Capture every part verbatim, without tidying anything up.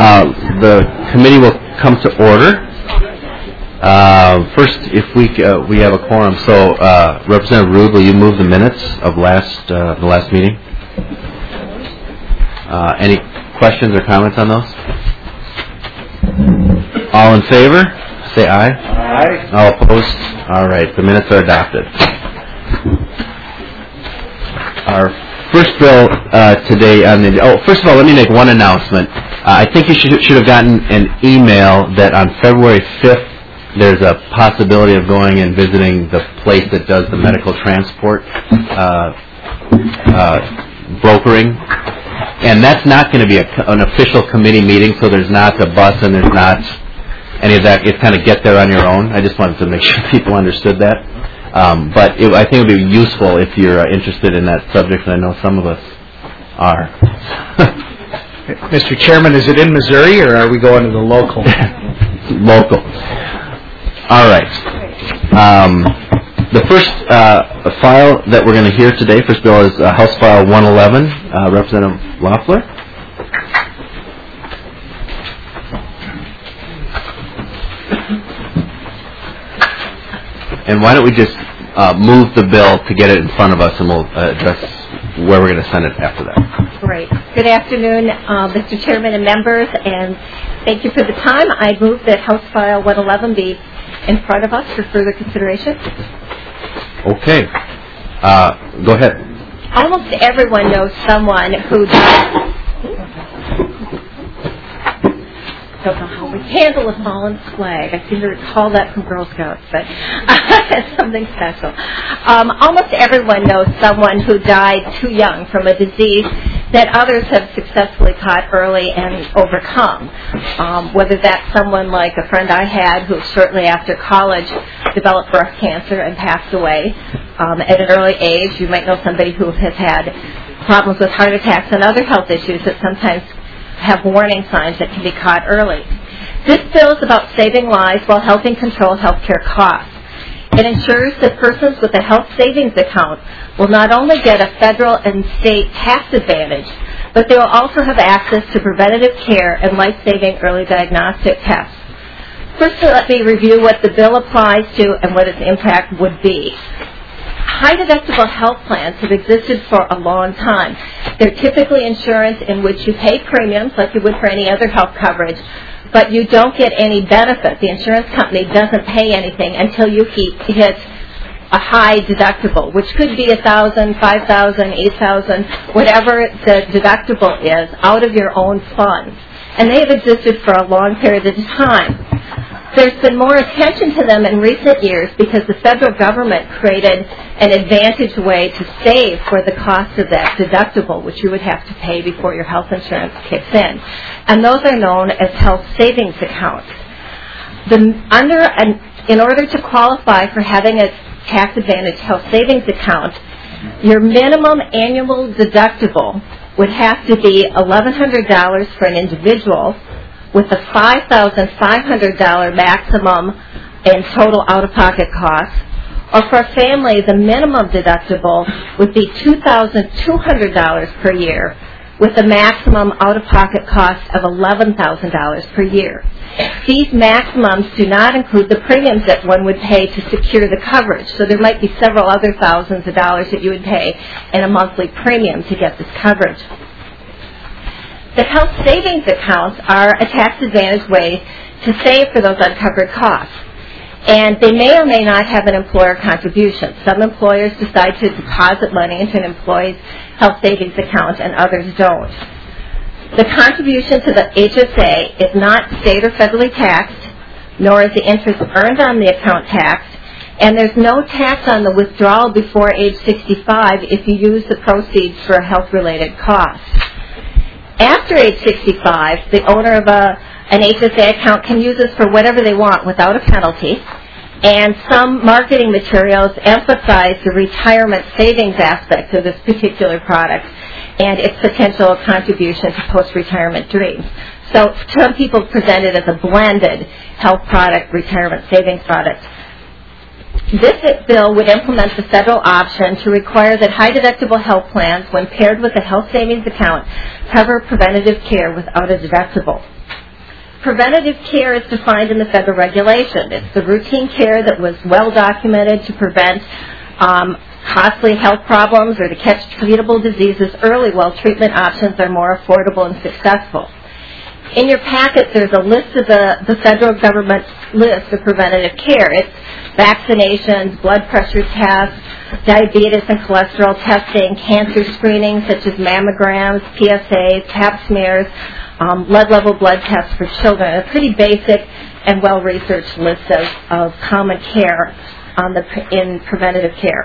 Uh, the committee will come to order. Uh, first, if we uh, we have a quorum, so uh, Representative Rude, will you move the minutes of last uh, the last meeting? Uh, any questions or comments on those? All in favor? Say aye. Aye. All opposed? All right, the minutes are adopted. Our first bill uh, today on the oh, first of all, let me make one announcement. Uh, I think you should should have gotten an email that on February fifth there's a possibility of going and visiting the place that does the medical transport uh, uh, brokering, and that's not going to be a, an official committee meeting. So there's not a bus and there's not any of that. It's kind of get there on your own. I just wanted to make sure people understood that. Um, but it, I think it would be useful if you're uh, interested in that subject, and I know some of us are. Mister Chairman, is it in Missouri, or are we going to the local? Local. All right. Um, the first uh, file that we're going to hear today, first bill, is uh, House File one eleven, uh, Representative Loeffler. And why don't we just uh, move the bill to get it in front of us, and we'll uh, address where we're going to send it after that. Great. Good afternoon, uh, Mister Chairman and members, and thank you for the time. I move that House File one eleven be in front of us for further consideration. Okay. Uh, go ahead. Almost everyone knows someone who died. Don't know how we handle a fallen flag. I seem to recall that from Girl Scouts, but it's something special. Um, almost everyone knows someone who died too young from a disease that others have successfully caught early and overcome. Um, whether that's someone like a friend I had who shortly after college developed breast cancer and passed away um, at an early age. You might know somebody who has had problems with heart attacks and other health issues that sometimes have warning signs that can be caught early. This bill is about saving lives while helping control healthcare costs. It ensures that persons with a health savings account will not only get a federal and state tax advantage, but they will also have access to preventative care and life-saving early diagnostic tests. First, let me review what the bill applies to and what its impact would be. High-deductible health plans have existed for a long time. They're typically insurance in which you pay premiums like you would for any other health coverage, but you don't get any benefit. The insurance company doesn't pay anything until you hit a high deductible, which could be one thousand dollars, five thousand dollars, eight thousand dollars, whatever the deductible is, out of your own funds. And they have existed for a long period of time. There's been more attention to them in recent years because the federal government created an advantage way to save for the cost of that deductible, which you would have to pay before your health insurance kicks in. And those are known as health savings accounts. The, under an, in order to qualify for having a tax advantage health savings account, your minimum annual deductible would have to be eleven hundred dollars for an individual, with a five thousand five hundred dollars maximum in total out-of-pocket costs, or for a family, the minimum deductible would be two thousand two hundred dollars per year, with a maximum out-of-pocket cost of eleven thousand dollars per year. These maximums do not include the premiums that one would pay to secure the coverage, so there might be several other thousands of dollars that you would pay in a monthly premium to get this coverage. The health savings accounts are a tax advantage way to save for those uncovered costs. And they may or may not have an employer contribution. Some employers decide to deposit money into an employee's health savings account and others don't. The contribution to the H S A is not state or federally taxed, nor is the interest earned on the account taxed, and there's no tax on the withdrawal before age sixty-five if you use the proceeds for a health-related cost. After age sixty-five, the owner of a, an H S A account can use this for whatever they want without a penalty, and some marketing materials emphasize the retirement savings aspect of this particular product and its potential contribution to post-retirement dreams. So some people present it as a blended health product, retirement savings product. This bill would implement the federal option to require that high-deductible health plans, when paired with a health savings account, cover preventative care without a deductible. Preventative care is defined in the federal regulation. It's the routine care that was well documented to prevent um, costly health problems or to catch treatable diseases early while treatment options are more affordable and successful. In your packet, there's a list of the, the federal government's list of preventative care. It's vaccinations, blood pressure tests, diabetes and cholesterol testing, cancer screenings such as mammograms, P S As, pap smears, um, lead level blood tests for children. A pretty basic and well-researched list of, of common care on the, in preventative care.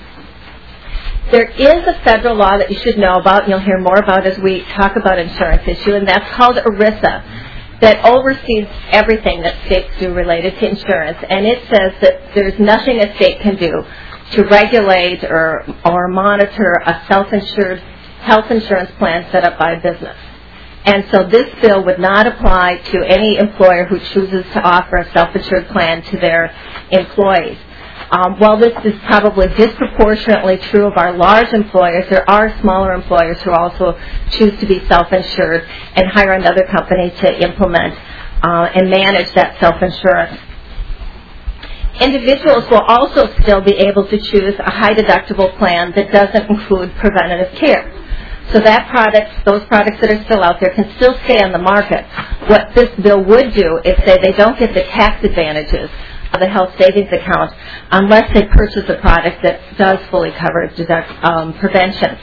There is a federal law that you should know about, and you'll hear more about as we talk about insurance issue, and that's called ERISA, that oversees everything that states do related to insurance. And it says that there's nothing a state can do to regulate or, or monitor a self-insured health insurance plan set up by a business. And so this bill would not apply to any employer who chooses to offer a self-insured plan to their employees. Um, while this is probably disproportionately true of our large employers, there are smaller employers who also choose to be self-insured and hire another company to implement uh, and manage that self-insurance. Individuals will also still be able to choose a high-deductible plan that doesn't include preventative care. So that products, those products that are still out there can still stay on the market. What this bill would do is say they don't get the tax advantages of the health savings account unless they purchase a product that does fully cover deduct, um, prevention.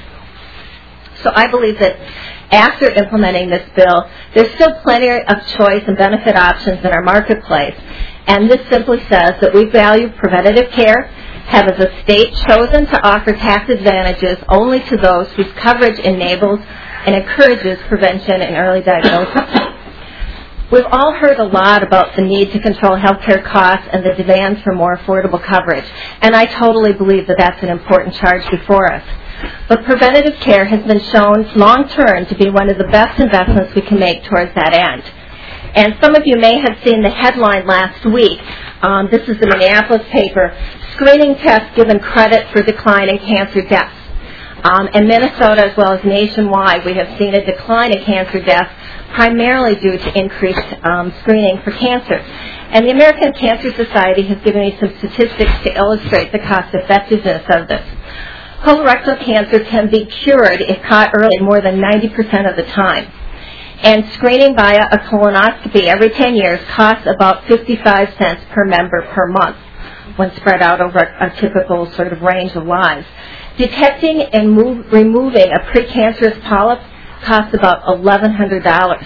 So I believe that after implementing this bill, there's still plenty of choice and benefit options in our marketplace. And this simply says that we value preventative care, have as a state chosen to offer tax advantages only to those whose coverage enables and encourages prevention and early diagnosis. We've all heard a lot about the need to control healthcare costs and the demands for more affordable coverage, and I totally believe that that's an important charge before us. But preventative care has been shown long-term to be one of the best investments we can make towards that end. And some of you may have seen the headline last week. Um, this is the Minneapolis paper, Screening Tests Given Credit for Decline in Cancer Deaths. Um, in Minnesota as well as nationwide, we have seen a decline in cancer deaths primarily due to increased um, screening for cancer. And the American Cancer Society has given me some statistics to illustrate the cost effectiveness of this. Colorectal cancer can be cured if caught early more than ninety percent of the time. And screening via a colonoscopy every ten years costs about fifty-five cents per member per month when spread out over a typical sort of range of lives. Detecting and move, removing a precancerous polyp costs about eleven hundred dollars.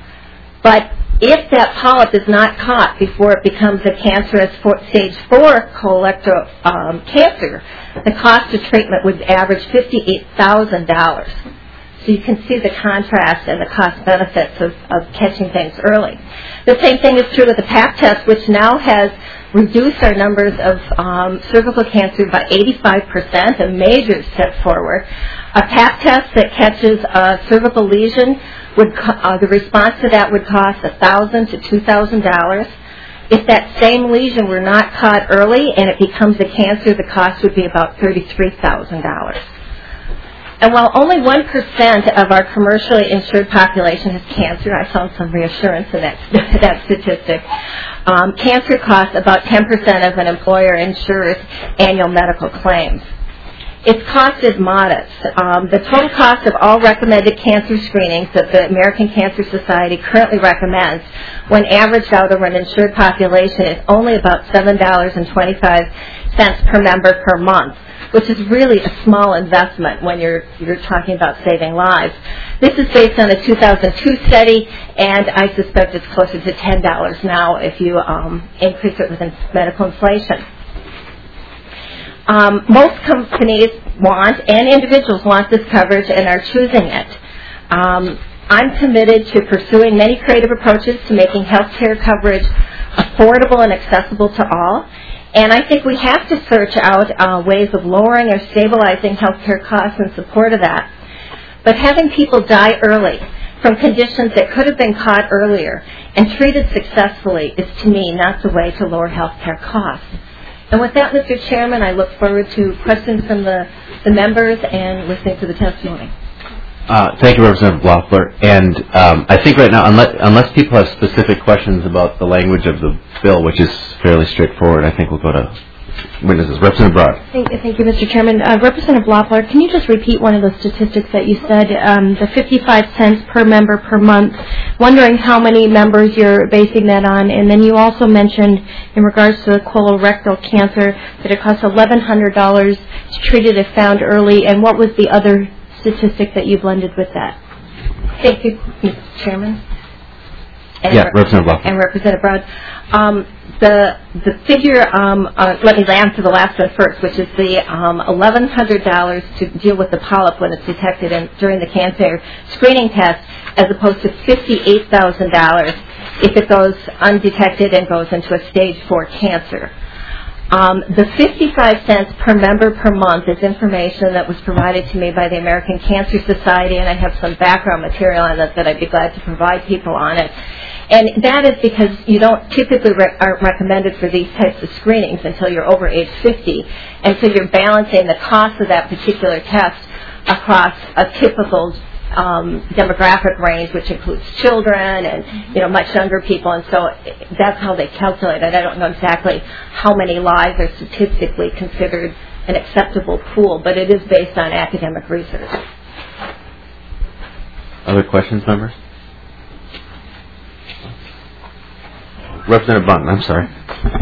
But if that polyp is not caught before it becomes a cancerous for, stage four colorectal um, cancer, the cost of treatment would average fifty-eight thousand dollars. So you can see the contrast and the cost benefits of, of catching things early. The same thing is true with the pap test, which now has reduced our numbers of um, cervical cancer by eighty-five percent, a major step forward. A pap test that catches a cervical lesion, would co- uh, the response to that would cost one thousand dollars to two thousand dollars. If that same lesion were not caught early and it becomes a cancer, the cost would be about thirty-three thousand dollars. And while only one percent of our commercially insured population has cancer, I found some reassurance in that, that statistic, um, cancer costs about ten percent of an employer insurer's annual medical claims. Its cost is modest. Um, the total cost of all recommended cancer screenings that the American Cancer Society currently recommends, when averaged out over an insured population, is only about seven dollars and twenty-five cents per member per month, which is really a small investment when you're you're talking about saving lives. This is based on a two thousand two study, and I suspect it's closer to ten dollars now if you um, increase it with medical inflation. Um, most companies want, and individuals want, this coverage and are choosing it. Um, I'm committed to pursuing many creative approaches to making health care coverage affordable and accessible to all. And I think we have to search out uh, ways of lowering or stabilizing healthcare costs in support of that. But having people die early from conditions that could have been caught earlier and treated successfully is, to me, not the way to lower healthcare costs. And with that, Mister Chairman, I look forward to questions from the, the members and listening to the testimony. Uh, thank you, Representative Loeffler. And um, I think right now, unless, unless people have specific questions about the language of the bill, which is fairly straightforward, I think we'll go to witnesses. Representative Broad. Thank you, thank you, Mister Chairman. Uh, Representative Loeffler, can you just repeat one of the statistics that you said, um, the fifty-five cents per member per month, wondering how many members you're basing that on, and then you also mentioned in regards to the colorectal cancer that it costs eleven hundred dollars to treat it if found early, and what was the other statistic that you blended with that? Thank you, Mister Chairman. And Yeah, Rep- Representative Loeffler. And Representative Broad. Um, the the figure, um, uh, let me answer the last one first, which is the um, eleven hundred dollars to deal with the polyp when it's detected in, during the cancer screening test, as opposed to fifty-eight thousand dollars if it goes undetected and goes into a stage four cancer. Um, the fifty-five cents per member per month is information that was provided to me by the American Cancer Society, and I have some background material on it that I'd be glad to provide people on it. And that is because you don't typically re- aren't recommended for these types of screenings until you're over age fifty, and so you're balancing the cost of that particular test across a typical Um, demographic range, which includes children and you know much younger people, and so that's how they calculate it. I don't know exactly how many lives are statistically considered an acceptable pool, but it is based on academic research. Other questions, members? Representative Bunton, I'm sorry.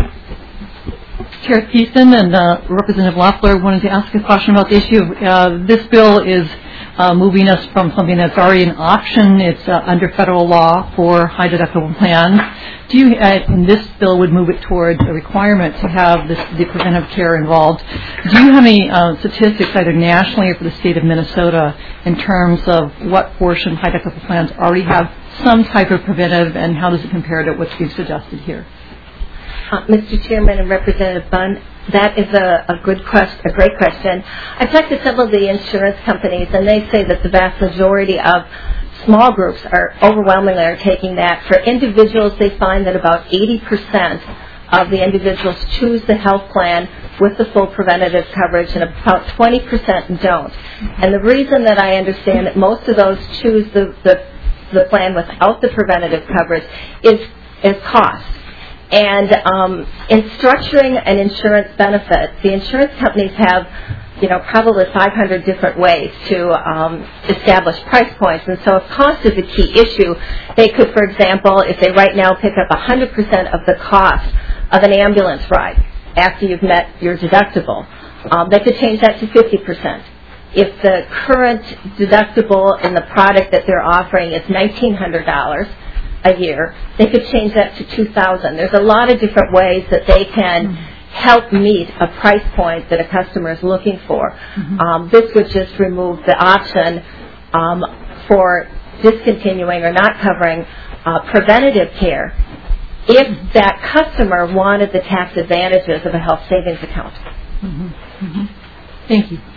Chair Thiessen and uh, Representative Loeffler wanted to ask a question about the issue. Uh, this bill is uh, moving us from something that's already an option. It's uh, under federal law for high deductible plans. Do you, uh, and this bill would move it towards a requirement to have this, the preventive care involved. Do you have any uh, statistics, either nationally or for the state of Minnesota, in terms of what portion high deductible plans already have some type of preventive, and how does it compare to what's being suggested here? Uh, Mister Chairman and Representative Bunn, that is a, a good question, a great question. I've talked to several of the insurance companies, and they say that the vast majority of small groups are overwhelmingly are taking that. For individuals, they find that about eighty percent of the individuals choose the health plan with the full preventative coverage, and about twenty percent don't. And the reason that I understand that most of those choose the, the, the plan without the preventative coverage is, is cost. And um, in structuring an insurance benefit, the insurance companies have, you know, probably five hundred different ways to um, establish price points. And so if cost is a key issue, they could, for example, if they right now pick up one hundred percent of the cost of an ambulance ride after you've met your deductible, um, they could change that to fifty percent. If the current deductible in the product that they're offering is nineteen hundred dollars a year, they could change that to two thousand dollars. There's a lot of different ways that they can help meet a price point that a customer is looking for. Mm-hmm. Um, this would just remove the option um, for discontinuing or not covering uh, preventative care if that customer wanted the tax advantages of a health savings account. Mm-hmm. Mm-hmm. Thank you.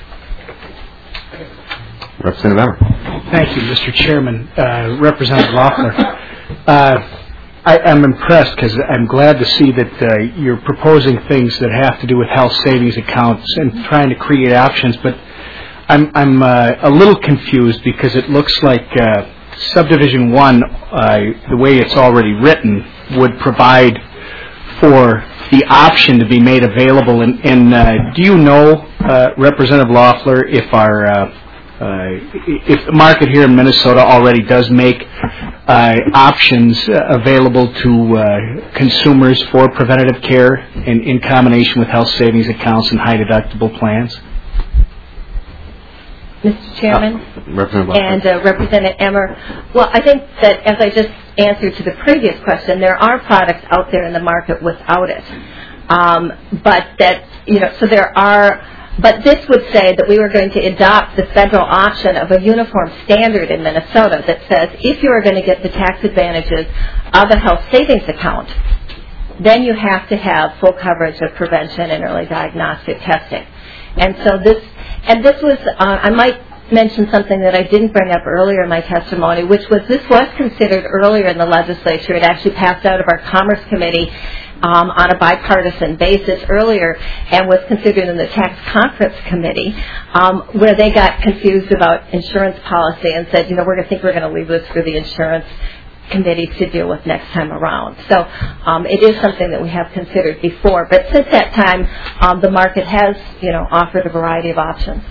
Representative Emmer. Thank you, Mister Chairman. Uh, Representative Loeffler. Uh, I, I'm impressed because I'm glad to see that uh, you're proposing things that have to do with health savings accounts and trying to create options, but I'm, I'm uh, a little confused because it looks like uh, Subdivision one, uh, the way it's already written, would provide for the option to be made available. And, and uh, do you know, uh, Representative Loeffler, if our uh, Uh, if the market here in Minnesota already does make uh, options uh, available to uh, consumers for preventative care in, in combination with health savings accounts and high deductible plans? Mister Chairman Uh, Representative and uh, Representative Emmer, well, I think that as I just answered to the previous question, there are products out there in the market without it. Um, but that, you know, so there are But this would say that we were going to adopt the federal option of a uniform standard in Minnesota that says if you are going to get the tax advantages of a health savings account, then you have to have full coverage of prevention and early diagnostic testing. And so this, and this was, uh, I might mention something that I didn't bring up earlier in my testimony, which was this was considered earlier in the legislature. It actually passed out of our Commerce Committee um, on a bipartisan basis earlier and was considered in the Tax Conference Committee, um, where they got confused about insurance policy and said, you know, we're going to think we're going to leave this for the insurance committee to deal with next time around. So um, it is something that we have considered before. But since that time, um, the market has, you know, offered a variety of options.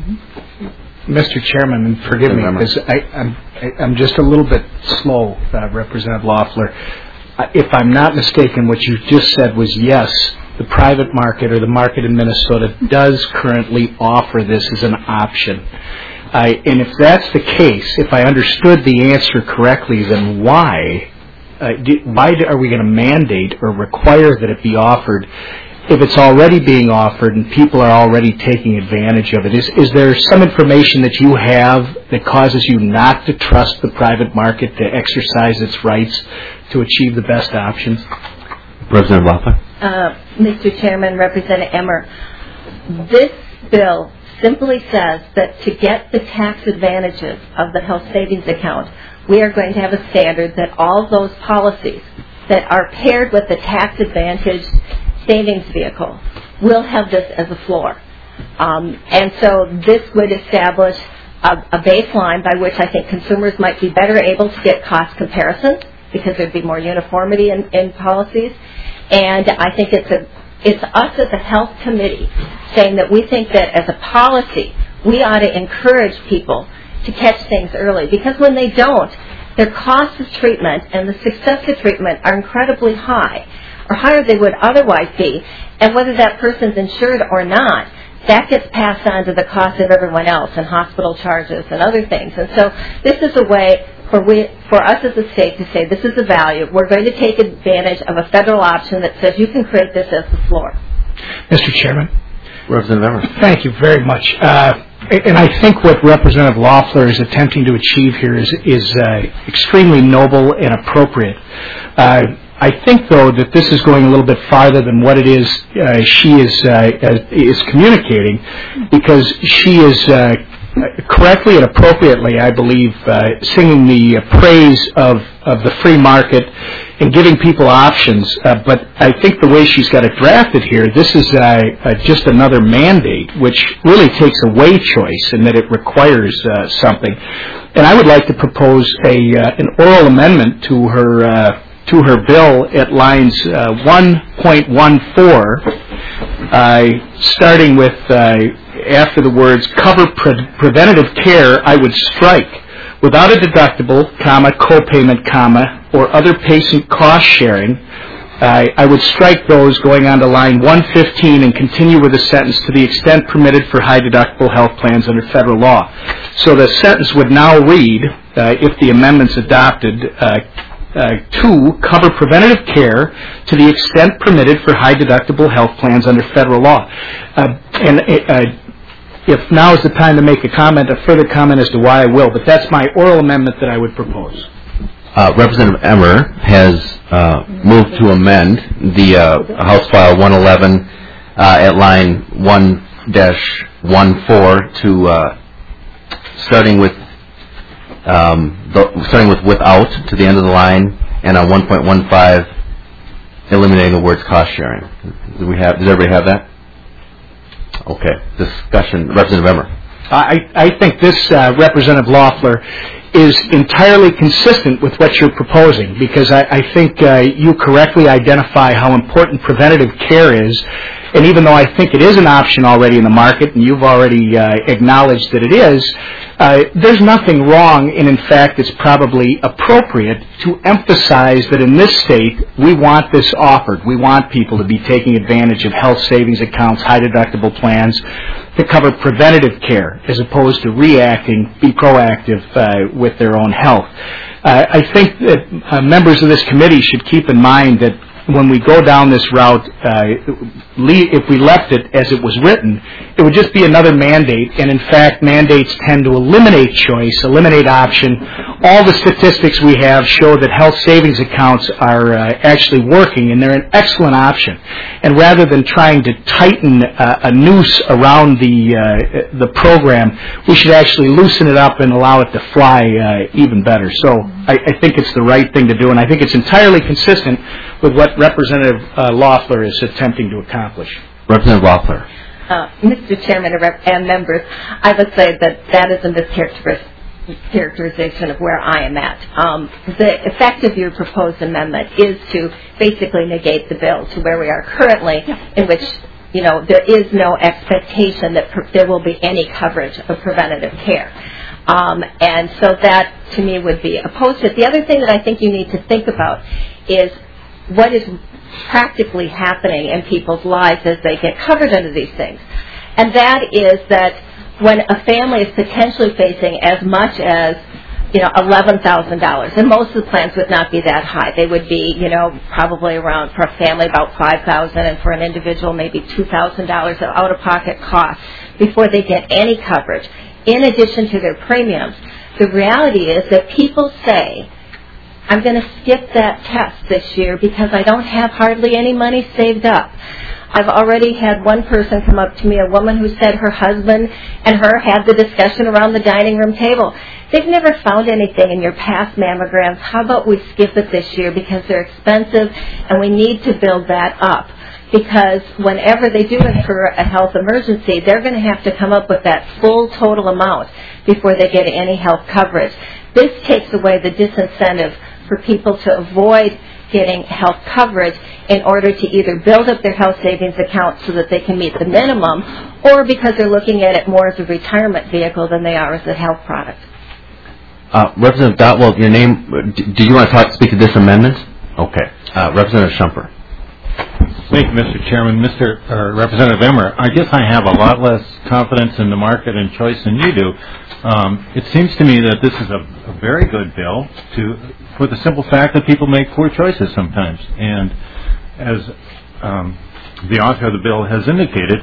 Mm-hmm. Mister Chairman, and forgive me, because I'm, I'm just a little bit slow, uh, Representative Loeffler. Uh, if I'm not mistaken, what you just said was yes, the private market or the market in Minnesota does currently offer this as an option. Uh, and if that's the case, if I understood the answer correctly, then why, uh, do, why do, are we going to mandate or require that it be offered if it's already being offered and people are already taking advantage of it? Is, is there some information that you have that causes you not to trust the private market to exercise its rights to achieve the best options? Representative Loeffler. Uh, Mister Chairman, Representative Emmer, this bill simply says that to get the tax advantages of the health savings account, we are going to have a standard that all those policies that are paired with the tax advantage savings vehicle will have this as a floor. Um, and so this would establish a, a baseline by which I think consumers might be better able to get cost comparisons because there'd be more uniformity in, in policies. And I think it's a It's us as a health committee saying that we think that as a policy, we ought to encourage people to catch things early. Because when they don't, their cost of treatment and the success of treatment are incredibly high, or higher than they would otherwise be. And whether that person's insured or not, that gets passed on to the cost of everyone else and hospital charges and other things. And so this is a way for we, for us as a state to say this is a value. We're going to take advantage of a federal option that says you can create this as the floor. Mister Chairman. Representative Emmer. Thank you very much. Uh, and I think what Representative Loeffler is attempting to achieve here is, is uh, extremely noble and appropriate. Uh, I think, though, that this is going a little bit farther than what it is uh, she is uh, is communicating, because she is uh, correctly and appropriately, I believe, uh, singing the uh, praise of, of the free market and giving people options. Uh, but I think the way she's got it drafted here, this is uh, uh, just another mandate, which really takes away choice in that it requires uh, something. And I would like to propose a uh, an oral amendment to her uh, to her bill at lines uh, one point one four, uh, starting with uh, after the words cover pre- preventative care, I would strike without a deductible, comma, copayment, comma, or other patient cost sharing. Uh, I would strike those going on to line one fifteen and continue with the sentence to the extent permitted for high deductible health plans under federal law. So the sentence would now read, uh, if the amendment's adopted, uh, Uh, two, cover preventative care to the extent permitted for high deductible health plans under federal law. Uh, and uh, if now is the time to make a comment, a further comment as to why I will, but that's my oral amendment that I would propose. Uh, Representative Emmer has uh, moved to amend the uh, House File one eleven uh, at line one dash one four to uh, starting with Um, the, starting with without to the end of the line, and on one point one five, eliminating the words cost sharing. Do we have? Does everybody have that? Okay. Discussion. Representative Emmer. I, I think this uh, Representative Loeffler is entirely consistent with what you're proposing, because I, I think uh, you correctly identify how important preventative care is. And even though I think it is an option already in the market, and you've already uh, acknowledged that it is, uh, there's nothing wrong, and in fact it's probably appropriate to emphasize that in this state we want this offered. We want people to be taking advantage of health savings accounts, high deductible plans to cover preventative care as opposed to reacting, be proactive uh, with their own health. Uh, I think that uh, members of this committee should keep in mind that when we go down this route, uh, if we left it as it was written, it would just be another mandate, and in fact mandates tend to eliminate choice, eliminate option, all the statistics we have show that health savings accounts are uh, actually working, and they're an excellent option. And rather than trying to tighten uh, a noose around the uh, the program, we should actually loosen it up and allow it to fly uh, even better. So I, I think it's the right thing to do, and I think it's entirely consistent with what Representative uh, Loeffler is attempting to accomplish. Representative Loeffler. Uh, Mister Chairman and, rep- and members, I would say that that is a mischaracterization characterization of where I am at. Um, the effect of your proposed amendment is to basically negate the bill to where we are currently, in which, you know, there is no expectation that per- there will be any coverage of preventative care. Um, and so that, to me, would be opposed to it. The other thing that I think you need to think about is what is practically happening in people's lives as they get covered under these things. And that is that when a family is potentially facing as much as, you know, eleven thousand dollars, and most of the plans would not be that high. They would be, you know, probably around, for a family, about five thousand dollars, and for an individual, maybe two thousand dollars of out-of-pocket costs before they get any coverage, in addition to their premiums. The reality is that people say, I'm going to skip that test this year because I don't have hardly any money saved up. I've already had one person come up to me, a woman who said her husband and her had the discussion around the dining room table. They've never found anything in your past mammograms. How about we skip it this year because they're expensive and we need to build that up? Because whenever they do incur a health emergency, they're going to have to come up with that full total amount before they get any health coverage. This takes away the disincentive for people to avoid getting health coverage in order to either build up their health savings account so that they can meet the minimum, or because they're looking at it more as a retirement vehicle than they are as a health product. Uh, Representative Dotwell, your name, do you want to talk, speak to this amendment? Okay. Uh, Representative Shumper. Thank you, Mister Chairman. Mister Uh, Representative Emmer, I guess I have a lot less confidence in the market and choice than you do. Um, it seems to me that this is a, a very good bill to, for the simple fact that people make poor choices sometimes. And as um, the author of the bill has indicated,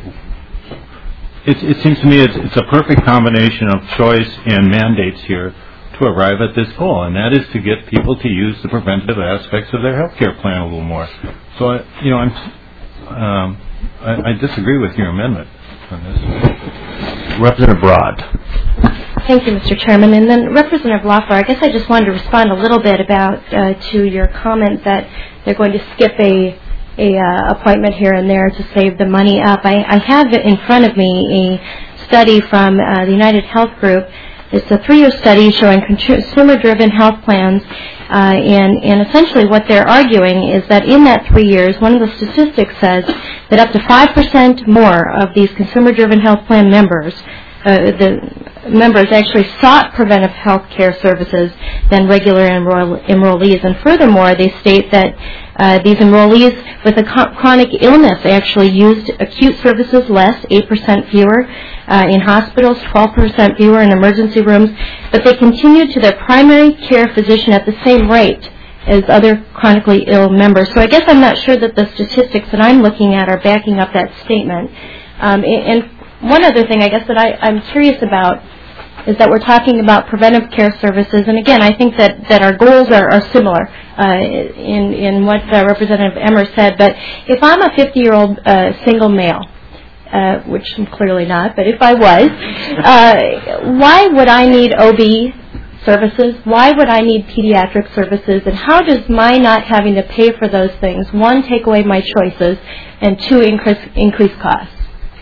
it, it seems to me it's, it's a perfect combination of choice and mandates here to arrive at this goal, and that is to get people to use the preventative aspects of their health care plan a little more. So, I, you know, I'm, um, I, I disagree with your amendment on this. Representative Broad. Thank you, Mister Chairman. And then Representative Loeffler, I guess I just wanted to respond a little bit about uh, to your comment that they're going to skip a a uh, appointment here and there to save the money up. I, I have in front of me a study from uh, the United Health Group. It's a three-year study showing consumer-driven health plans, uh, and, and essentially what they're arguing is that in that three years, one of the statistics says that up to five percent more of these consumer-driven health plan members, uh, the members actually sought preventive health care services than regular enroll- enrollees. And furthermore, they state that uh, these enrollees with a co- chronic illness actually used acute services less, eight percent fewer uh, in hospitals, twelve percent fewer in emergency rooms, but they continued to their primary care physician at the same rate as other chronically ill members. So I guess I'm not sure that the statistics that I'm looking at are backing up that statement. Um, and, and one other thing I guess that I, I'm curious about is that we're talking about preventive care services, and again, I think that, that our goals are, are similar uh, in, in what uh, Representative Emmer said, but if I'm a fifty-year-old uh, single male, uh, which I'm clearly not, but if I was, uh, why would I need O B services? Why would I need pediatric services? And how does my not having to pay for those things, one, take away my choices, and two, increase, increase costs?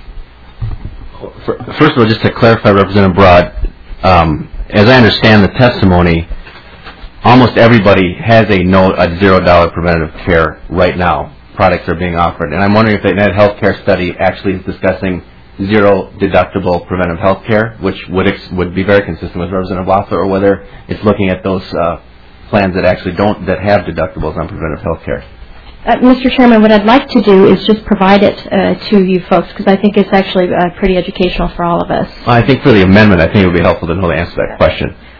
First of all, just to clarify, Representative Broad, um, as I understand the testimony, almost everybody has a no a zero dollar preventative care right now. Products are being offered, and I'm wondering if the United Healthcare study actually is discussing zero deductible preventive health care, which would ex- would be very consistent with Representative Loeffler, or whether it's looking at those uh, plans that actually don't that have deductibles on preventive health care. Uh, Mister Chairman, what I'd like to do is just provide it uh, to you folks, because I think it's actually uh, pretty educational for all of us. I think for the amendment, I think it would be helpful to know the answer to that question.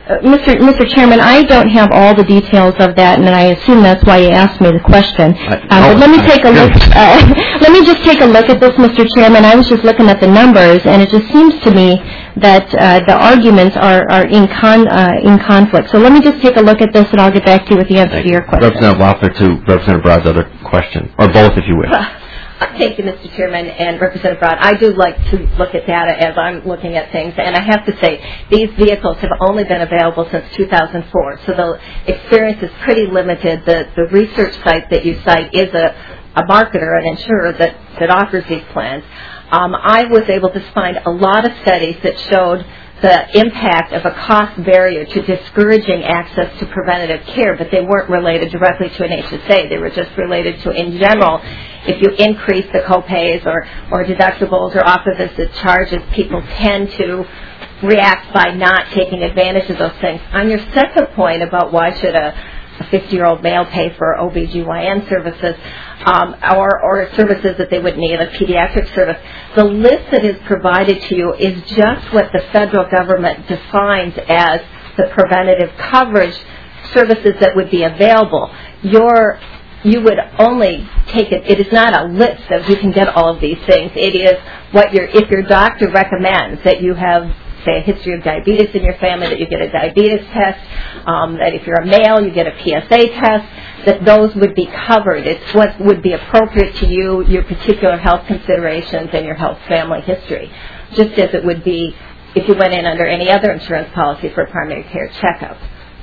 Mister Mister Chairman, I don't have all the details of that, and I assume that's why you asked me the question. Uh, but let me take a look. Uh, let me just take a look at this, Mister Chairman. I was just looking at the numbers, and it just seems to me that uh, the arguments are, are in con uh, in conflict. So let me just take a look at this, and I'll get back to you with the answer Thank to your question. Representative Loeffler to Representative Broad's other question, or both, if you wish. Thank you, Mister Chairman, and Representative Broad. I do like to look at data as I'm looking at things, and I have to say, these vehicles have only been available since two thousand four, so the experience is pretty limited. The, the research site that you cite is a, a marketer, an insurer that, that offers these plans. Um, I was able to find a lot of studies that showed the impact of a cost barrier to discouraging access to preventative care, but they weren't related directly to an H S A. They were just related to, in general, if you increase the copays or, or deductibles or off-of-visit charges, people tend to react by not taking advantage of those things. On your second point about why should a a fifty-year-old male pay for O B G Y N services um, or, or services that they would need, a pediatric service. The list that is provided to you is just what the federal government defines as the preventative coverage services that would be available. Your You would only take it. It is not a list of you can get all of these things. It is what your if your doctor recommends that you have, say, a history of diabetes in your family, that you get a diabetes test, um, that if you're a male, you get a P S A test, that those would be covered. It's what would be appropriate to you, your particular health considerations, and your health family history, just as it would be if you went in under any other insurance policy for a primary care checkup.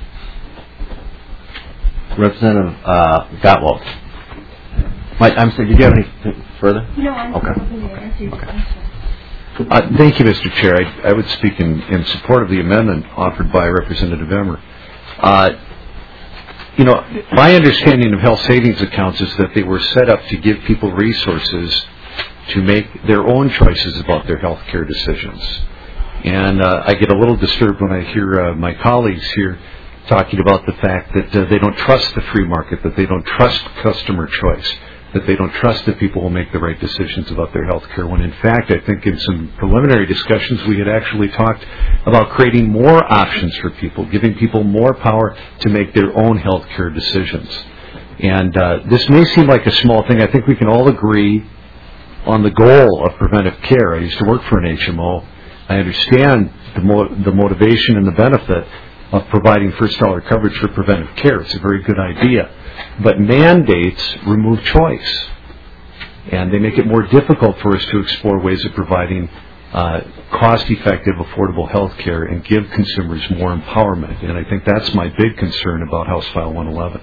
Representative uh, Gottwald. Mike, I'm sorry, did you have anything further? No, I'm okay. hoping to answer your question. Uh, thank you, Mister Chair. I, I would speak in, in support of the amendment offered by Representative Emmer. Uh, you know, my understanding of health savings accounts is that they were set up to give people resources to make their own choices about their health care decisions. And uh, I get a little disturbed when I hear uh, my colleagues here talking about the fact that uh, they don't trust the free market, that they don't trust customer choice, that they don't trust that people will make the right decisions about their health care, when in fact I think in some preliminary discussions we had actually talked about creating more options for people, giving people more power to make their own health care decisions. And uh, this may seem like a small thing. I think we can all agree on the goal of preventive care. I used to work for an H M O. I understand the, mo- the motivation and the benefit of providing first dollar coverage for preventive care. It's a very good idea. But mandates remove choice, and they make it more difficult for us to explore ways of providing uh, cost-effective, affordable health care and give consumers more empowerment. And I think that's my big concern about House File one eleven.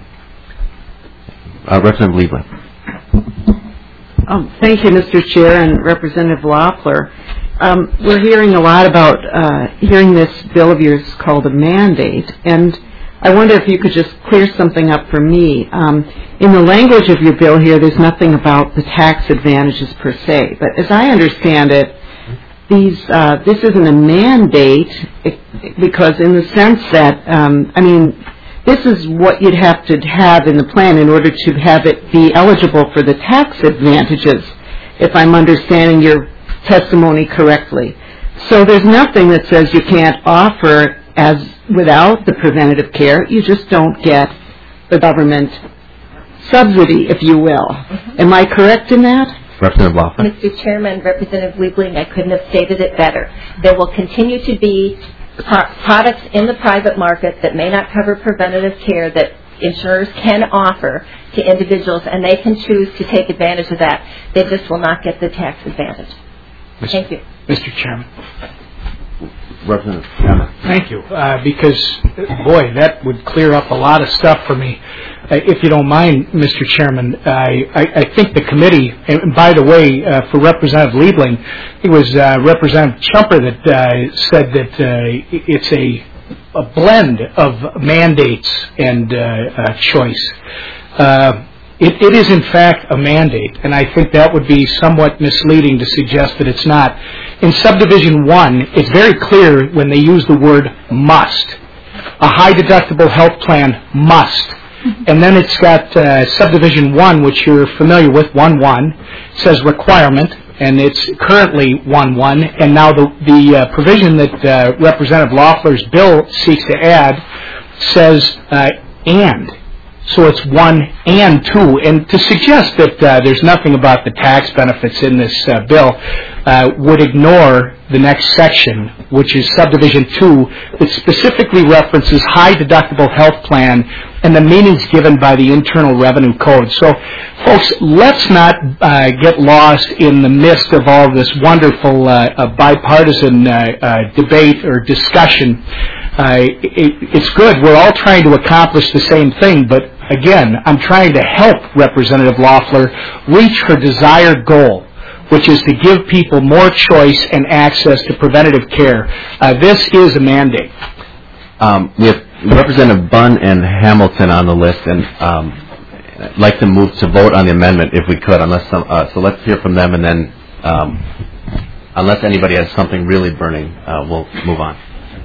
Uh, Representative Liebling. Um, thank you, Mister Chair, and Representative Loeffler. Um, we're hearing a lot about uh, hearing this bill of yours called a mandate, and I wonder if you could just clear something up for me. Um, in the language of your bill here, there's nothing about the tax advantages per se, but as I understand it, these uh, this isn't a mandate because in the sense that, um, I mean, this is what you'd have to have in the plan in order to have it be eligible for the tax advantages, if I'm understanding your testimony correctly. So there's nothing that says you can't offer as without the preventative care. You just don't get the government subsidy, if you will. Mm-hmm. Am I correct in that? Representative Loeffler. Mister Chairman, Representative Liebling, I couldn't have stated it better. There will continue to be pro- products in the private market that may not cover preventative care that insurers can offer to individuals, and they can choose to take advantage of that. They just will not get the tax advantage. Thank you. Mister Chairman. Representative Emmer. Thank you. Uh, because, boy, that would clear up a lot of stuff for me. Uh, if you don't mind, Mister Chairman, I, I, I think the committee, and by the way, uh, for Representative Liebling, it was uh, Representative Chumper that uh, said that uh, it's a, a blend of mandates and uh, uh, choice. Uh, It, it is, in fact, a mandate, and I think that would be somewhat misleading to suggest that it's not. In Subdivision one, it's very clear when they use the word must. A high-deductible health plan must. And then it's got uh, Subdivision one, which you're familiar with, one one, says requirement. and it's currently one one, and now the, the uh, provision that uh, Representative Loeffler's bill seeks to add says uh, and. So it's one and two. And to suggest that uh, there's nothing about the tax benefits in this uh, bill uh, would ignore the next section, which is subdivision two, that specifically references high deductible health plan and the meanings given by the Internal Revenue Code. So, folks, let's not uh, get lost in the midst of all this wonderful uh, uh, bipartisan uh, uh, debate or discussion. Uh, it, it's good. We're all trying to accomplish the same thing, but again, I'm trying to help Representative Loeffler reach her desired goal, which is to give people more choice and access to preventative care. Uh, this is a mandate. Um, we have Representative Bunn and Hamilton on the list, and um, I'd like to move to vote on the amendment if we could. Unless some, uh, so let's hear from them, and then um, unless anybody has something really burning, uh, we'll move on.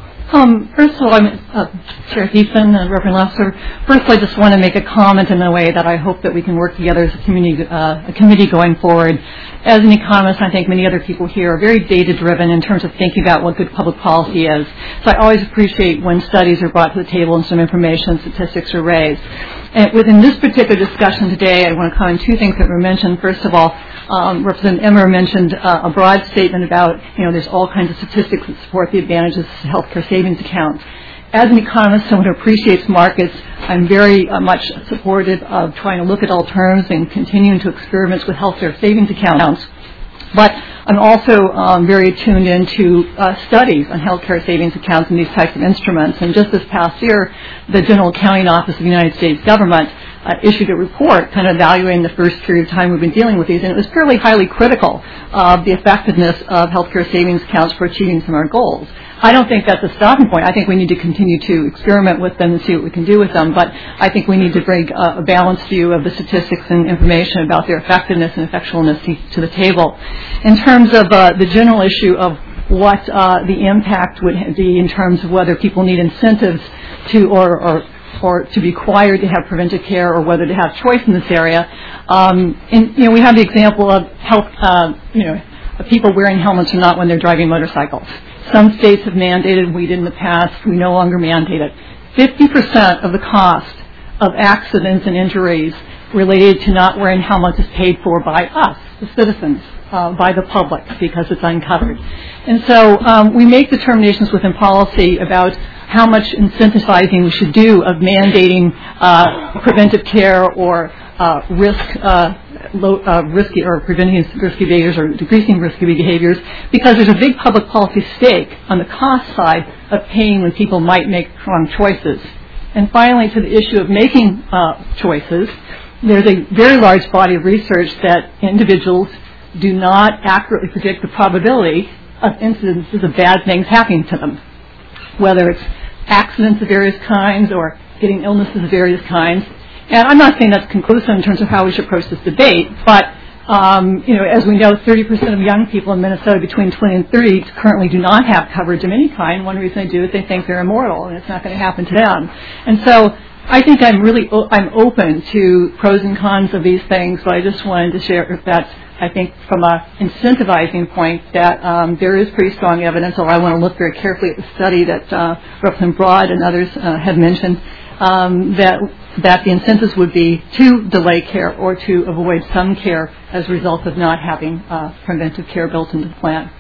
Um, first of all, I'm uh, Chair Thiessen and Reverend Loeffler. First, I just want to make a comment in a way that I hope that we can work together as a community, uh, a committee going forward. As an economist, I think many other people here are very data-driven in terms of thinking about what good public policy is. So I always appreciate when studies are brought to the table and some information, statistics are raised. And within this particular discussion today, I want to comment on two things that were mentioned. First of all, um, Representative Emmer mentioned uh, a broad statement about, you know, there's all kinds of statistics that support the advantages of healthcare savings accounts. As an economist, someone who appreciates markets, I'm very uh, much supportive of trying to look at alternatives and continuing to experiment with healthcare savings accounts. But I'm also um, very attuned into uh, studies on healthcare savings accounts and these types of instruments. And just this past year, the General Accounting Office of the United States government uh, issued a report kind of evaluating the first period of time we've been dealing with these. And it was fairly highly critical of the effectiveness of healthcare savings accounts for achieving some of our goals. I don't think that's a stopping point. I think we need to continue to experiment with them and see what we can do with them. But I think we need to bring a, a balanced view of the statistics and information about their effectiveness and effectualness to, to the table. In terms of uh, the general issue of what uh, the impact would be in terms of whether people need incentives to or, or or to be required to have preventive care or whether to have choice in this area. Um, and, you know, we have the example of health, uh, you know, of people wearing helmets or not when they're driving motorcycles. Some states have mandated, we did in the past, we no longer mandate it. fifty percent of the cost of accidents and injuries related to not wearing helmets is paid for by us, the citizens, uh, by the public, because it's uncovered. And so um, we make determinations within policy about how much incentivizing we should do of mandating uh, preventive care or uh, risk uh, low, uh, risky or preventing risky behaviors or decreasing risky behaviors, because there's a big public policy stake on the cost side of paying when people might make wrong choices. And finally, to the issue of making uh, choices, there's a very large body of research that individuals do not accurately predict the probability of incidences of bad things happening to them, whether it's accidents of various kinds or getting illnesses of various kinds. And I'm not saying that's conclusive in terms of how we should approach this debate, but um, you know, as we know, thirty percent of young people in Minnesota between twenty and thirty currently do not have coverage of any kind. One reason they do is they think they're immortal and it's not going to happen to them. And so I think I'm really o- I'm open to pros and cons of these things, but I just wanted to share that I think from a incentivizing point that um, there is pretty strong evidence, or I want to look very carefully at the study that uh, Representative Broad and others uh, have mentioned, um, that that the incentives would be to delay care or to avoid some care as a result of not having uh, preventive care built into the plan.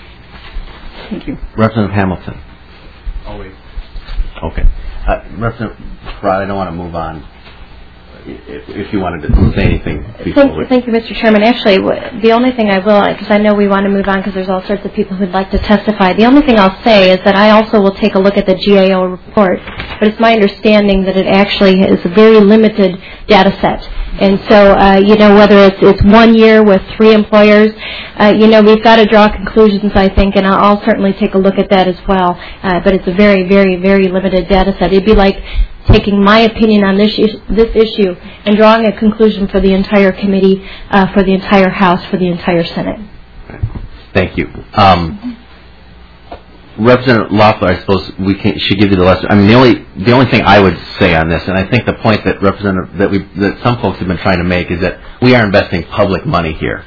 Thank you. Representative Hamilton. Always. Okay. Uh, Representative Broad, I don't want to move on. If, if you wanted to say anything before. Thank you, thank you, Mister Chairman. Actually, w- the only thing I will, because I know we want to move on because there's all sorts of people who'd like to testify. The only thing I'll say is that I also will take a look at the G A O report, but it's my understanding that it actually is a very limited data set. And so, uh, you know, whether it's, it's one year with three employers, uh, you know, we've got to draw conclusions, I think, and I'll, I'll certainly take a look at that as well. Uh, but it's a very, very, very limited data set. It'd be like taking my opinion on this is- this issue and drawing a conclusion for the entire committee, uh, for the entire House, for the entire Senate. Thank you. Um, Representative Loeffler, I suppose we can, should give you the lesson. I mean, the only the only thing I would say on this, and I think the point that Representative that we that some folks have been trying to make is that we are investing public money here,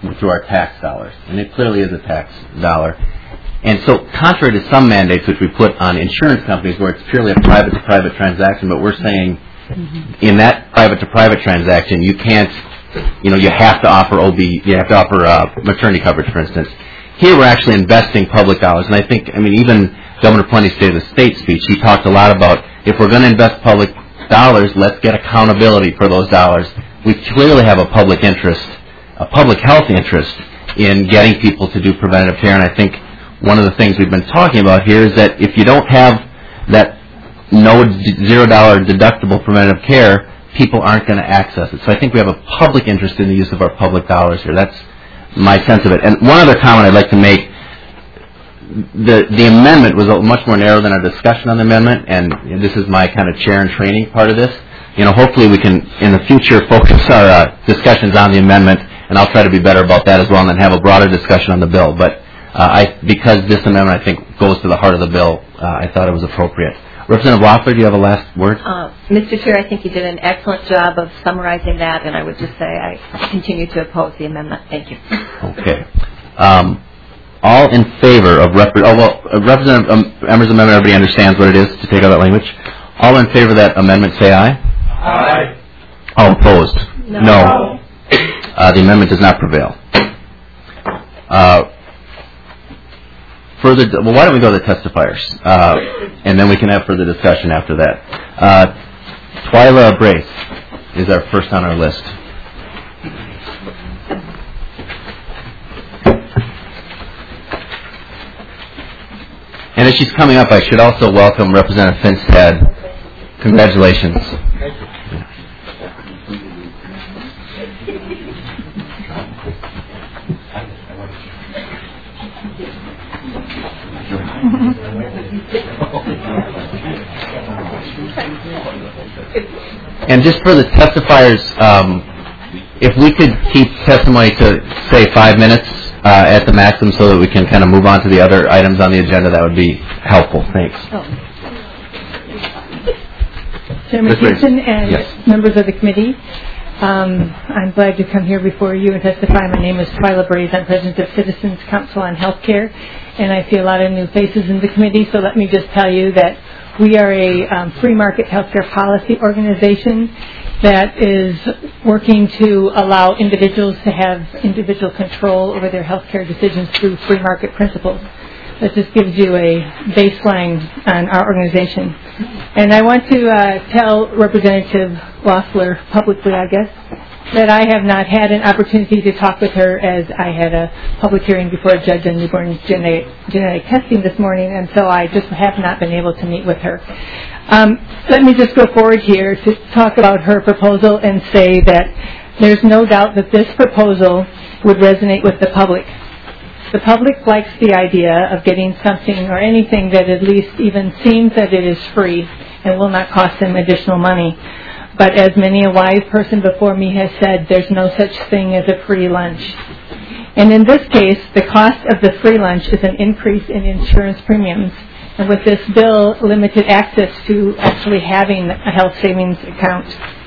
through our tax dollars, and it clearly is a tax dollar. And so, contrary to some mandates which we put on insurance companies where it's purely a private-to-private transaction, but we're saying mm-hmm. in that private-to-private transaction, you can't, you know, you have to offer O B, you have to offer uh, maternity coverage, for instance. Here we're actually investing public dollars, and I think, I mean, even Governor Plenty's State of the State speech, he talked a lot about if we're going to invest public dollars, let's get accountability for those dollars. We clearly have a public interest, a public health interest in getting people to do preventative care, and I think one of the things we've been talking about here is that if you don't have that no zero dollar deductible preventative care, people aren't going to access it. So I think we have a public interest in the use of our public dollars here. That's my sense of it. And one other comment I'd like to make, the the amendment was much more narrow than our discussion on the amendment, and this is my kind of chair and training part of this. You know, hopefully we can, in the future, focus our uh, discussions on the amendment, and I'll try to be better about that as well, and then have a broader discussion on the bill. But uh, I, because this amendment, I think, goes to the heart of the bill, uh, I thought it was appropriate. Representative Loeffler, do you have a last word? Uh, Mister Chair, I think you did an excellent job of summarizing that, and I would just say I continue to oppose the amendment. Thank you. Okay. Um, all in favor of rep- oh, well, uh, Representative um, Emmer's amendment, everybody understands what it is to take out that language. All in favor of that amendment, say aye. Aye. All opposed? No. No. Uh, the amendment does not prevail. Uh, further, well, why don't we go to the testifiers, uh, and then we can have further discussion after that. Uh, Twyla Brace is our first on our list. And as she's coming up, I should also welcome Representative Finstad. Congratulations. Thank you. And just for the testifiers, um, if we could keep testimony to, say, five minutes uh, at the maximum so that we can kind of move on to the other items on the agenda, that would be helpful. Thanks. Oh. Chairman Houston and yes. members of the committee, um, I'm glad to come here before you and testify. My name is Twyla Brace. I'm president of Citizens Council on Healthcare, and I see a lot of new faces in the committee, so let me just tell you that we are a um, free market healthcare policy organization that is working to allow individuals to have individual control over their healthcare decisions through free market principles. That just gives you a baseline on our organization. And I want to uh, tell Representative Loeffler publicly, I guess, that I have not had an opportunity to talk with her, as I had a public hearing before a judge on newborn genetic, genetic testing this morning, and so I just have not been able to meet with her. Um, let me just go forward here to talk about her proposal and say that there's no doubt that this proposal would resonate with the public. The public likes the idea of getting something or anything that at least even seems that it is free and will not cost them additional money. But as many a wise person before me has said, there's no such thing as a free lunch. And in this case, the cost of the free lunch is an increase in insurance premiums. And with this bill, limited access to actually having a health savings account.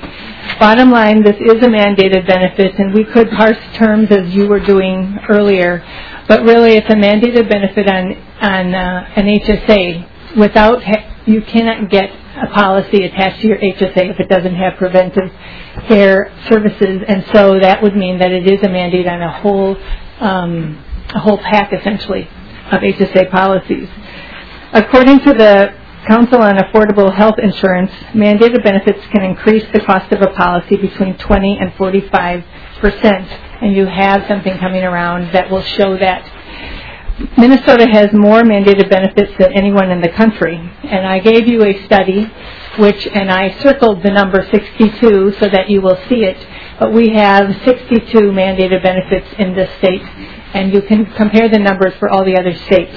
Bottom line, this is a mandated benefit, and we could parse terms as you were doing earlier, but really it's a mandated benefit on, on uh, an H S A. Without, ha- you cannot get a policy attached to your H S A if it doesn't have preventive care services, and so that would mean that it is a mandate on a whole, um, a whole pack, essentially, of H S A policies. According to the Council on Affordable Health Insurance, mandated benefits can increase the cost of a policy between twenty and forty-five percent, and you have something coming around that will show that. Minnesota has more mandated benefits than anyone in the country, and I gave you a study, which, and I circled the number sixty-two so that you will see it, but we have sixty-two mandated benefits in this state, and you can compare the numbers for all the other states.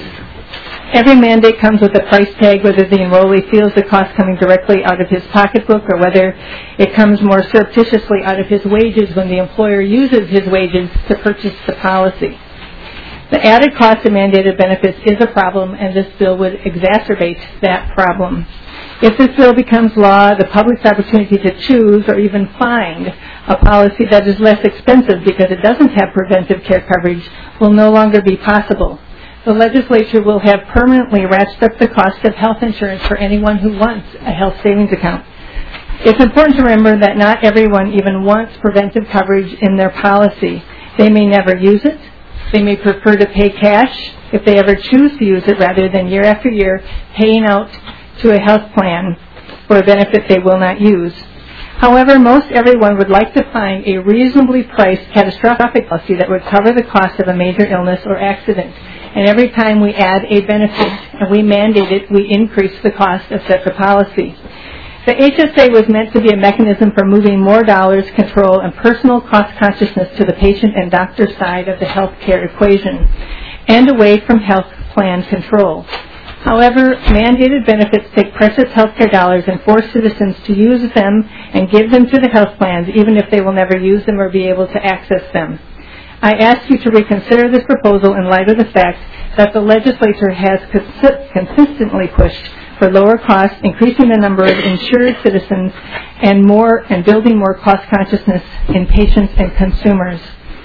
Every mandate comes with a price tag, whether the enrollee feels the cost coming directly out of his pocketbook or whether it comes more surreptitiously out of his wages when the employer uses his wages to purchase the policy. The added cost of mandated benefits is a problem, and this bill would exacerbate that problem. If this bill becomes law, the public's opportunity to choose or even find a policy that is less expensive because it doesn't have preventive care coverage will no longer be possible. The legislature will have permanently ratcheted up the cost of health insurance for anyone who wants a health savings account. It's important to remember that not everyone even wants preventive coverage in their policy. They may never use it. They may prefer to pay cash if they ever choose to use it rather than year after year paying out to a health plan for a benefit they will not use. However, most everyone would like to find a reasonably priced catastrophic policy that would cover the cost of a major illness or accident. And every time we add a benefit and we mandate it, we increase the cost of such a policy. The H S A was meant to be a mechanism for moving more dollars, control, and personal cost consciousness to the patient and doctor side of the health care equation and away from health plan control. However, mandated benefits take precious health care dollars and force citizens to use them and give them to the health plans even if they will never use them or be able to access them. I ask you to reconsider this proposal in light of the fact that the legislature has cons- consistently pushed for lower costs, increasing the number of insured citizens, and more and building more cost consciousness in patients and consumers.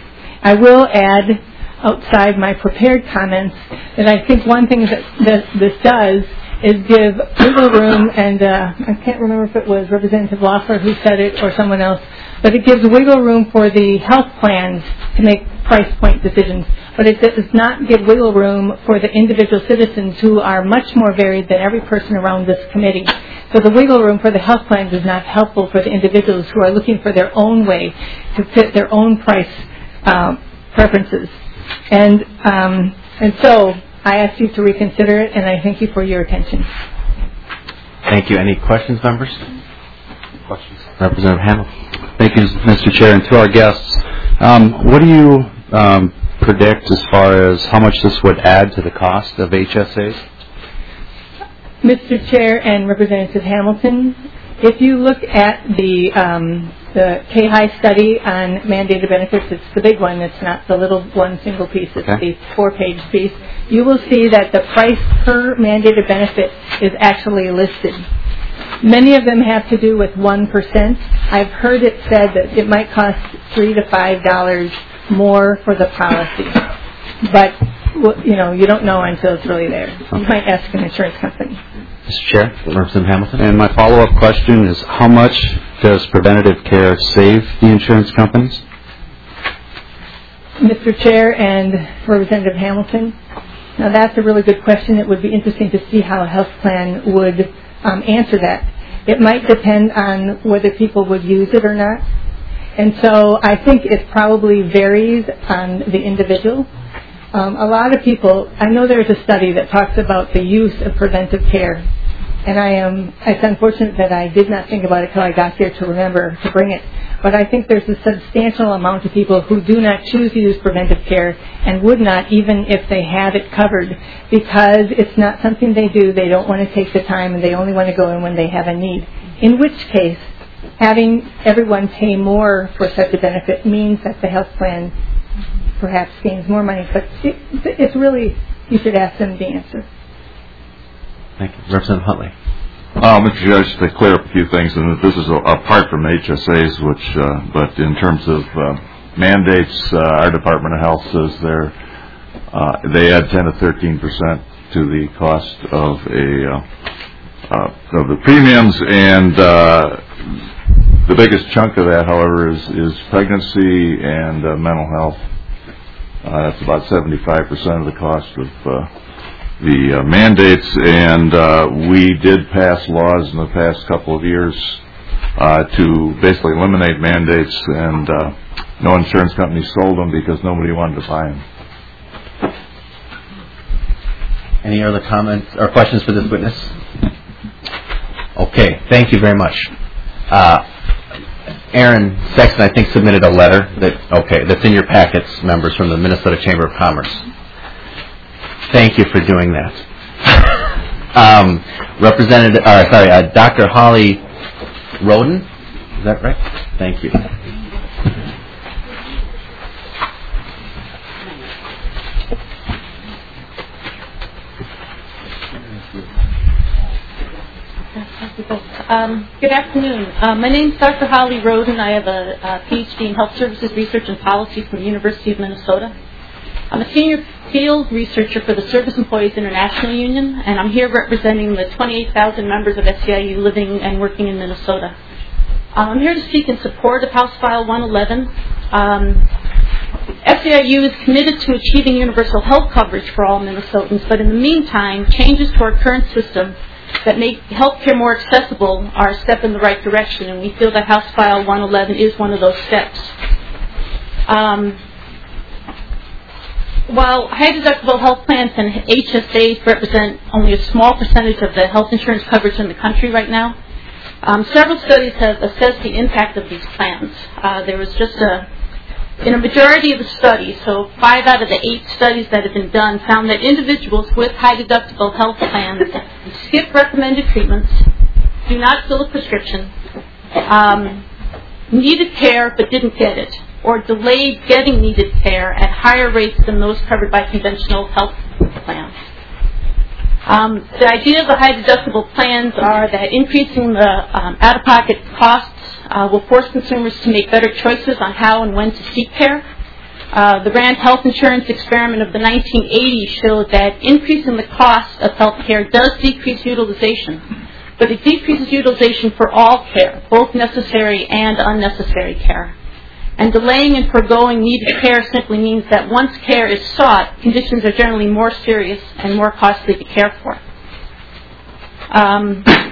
I will add, outside my prepared comments, that I think one thing that, that this does is give wiggle room, and uh, I can't remember if it was Representative Loeffler who said it or someone else, but it gives wiggle room for the health plans to make price point decisions, but it does not give wiggle room for the individual citizens who are much more varied than every person around this committee. So the wiggle room for the health plans is not helpful for the individuals who are looking for their own way to fit their own price uh, preferences. And um, and so I ask you to reconsider it, and I thank you for your attention. Thank you. Any questions, members? Questions? Representative Hamilton. Thank you, Mister Chair, and to our guests. Um, what do you um, predict as far as how much this would add to the cost of H S As? Mister Chair and Representative Hamilton, if you look at the um, the K H I study on mandated benefits, it's the big one, it's not the little one single piece, it's okay. The four-page piece, you will see that the price per mandated benefit is actually listed. Many of them have to do with one percent. I've heard it said that it might cost three to five dollars more for the policy. But, you know, you don't know until it's really there. You might ask an insurance company. Mister Chair, Representative Hamilton. And my follow-up question is, how much does preventative care save the insurance companies? Mister Chair and Representative Hamilton, now that's a really good question. It would be interesting to see how a health plan would um, answer that. It might depend on whether people would use it or not. And so I think it probably varies on the individual. Um, a lot of people, I know there's a study that talks about the use of preventive care, and I am, it's unfortunate that I did not think about it until I got here to remember to bring it, but I think there's a substantial amount of people who do not choose to use preventive care and would not even if they have it covered because it's not something they do, they don't want to take the time, and they only want to go in when they have a need. In which case, having everyone pay more for such a benefit means that the health plan perhaps gains more money, but it, it's really, you should ask them the answer. Thank you. Representative Huntley. Uh, Mister Chair, just to clear up a few things, and this is a, apart from H S As, which, uh, but in terms of uh, mandates, uh, our Department of Health says they're, uh, they add ten to thirteen percent to the cost of a uh, uh, of the premiums, and uh, the biggest chunk of that, however, is, is pregnancy and uh, mental health. Uh, that's about seventy-five percent of the cost of uh, the uh, mandates, and uh, we did pass laws in the past couple of years uh, to basically eliminate mandates, and uh, no insurance companies sold them because nobody wanted to buy them. Any other comments or questions for this witness? Okay, thank you very much. Uh, Aaron Sexton, I think, submitted a letter that okay that's in your packets, members, from the Minnesota Chamber of Commerce. Thank you for doing that. um, Representative, uh, sorry, uh, Doctor Holly Roden, is that right? Thank you. Um, good afternoon. Uh, my name is Doctor Holly Roden. I have a, a P H D in Health Services Research and Policy from the University of Minnesota. I'm a senior field researcher for the Service Employees International Union, and I'm here representing the twenty-eight thousand members of S E I U living and working in Minnesota. Um, I'm here to speak in support of House File one eleven. Um, S E I U is committed to achieving universal health coverage for all Minnesotans, but in the meantime, changes to our current system that make health care more accessible are a step in the right direction, and we feel that House File one eleven is one of those steps. Um, while high-deductible health plans and H S As represent only a small percentage of the health insurance coverage in the country right now, um, several studies have assessed the impact of these plans. Uh, there was just a In a majority of the studies, so five out of the eight studies that have been done, found that individuals with high-deductible health plans skip recommended treatments, do not fill a prescription, um, needed care but didn't get it, or delayed getting needed care at higher rates than those covered by conventional health plans. Um, the idea of the high-deductible plans are that increasing the um, out-of-pocket costs Uh, will force consumers to make better choices on how and when to seek care. Uh, the Rand Health Insurance experiment of the nineteen eighties showed that increasing the cost of health care does decrease utilization, but it decreases utilization for all care, both necessary and unnecessary care. And delaying and foregoing needed care simply means that once care is sought, conditions are generally more serious and more costly to care for. Um,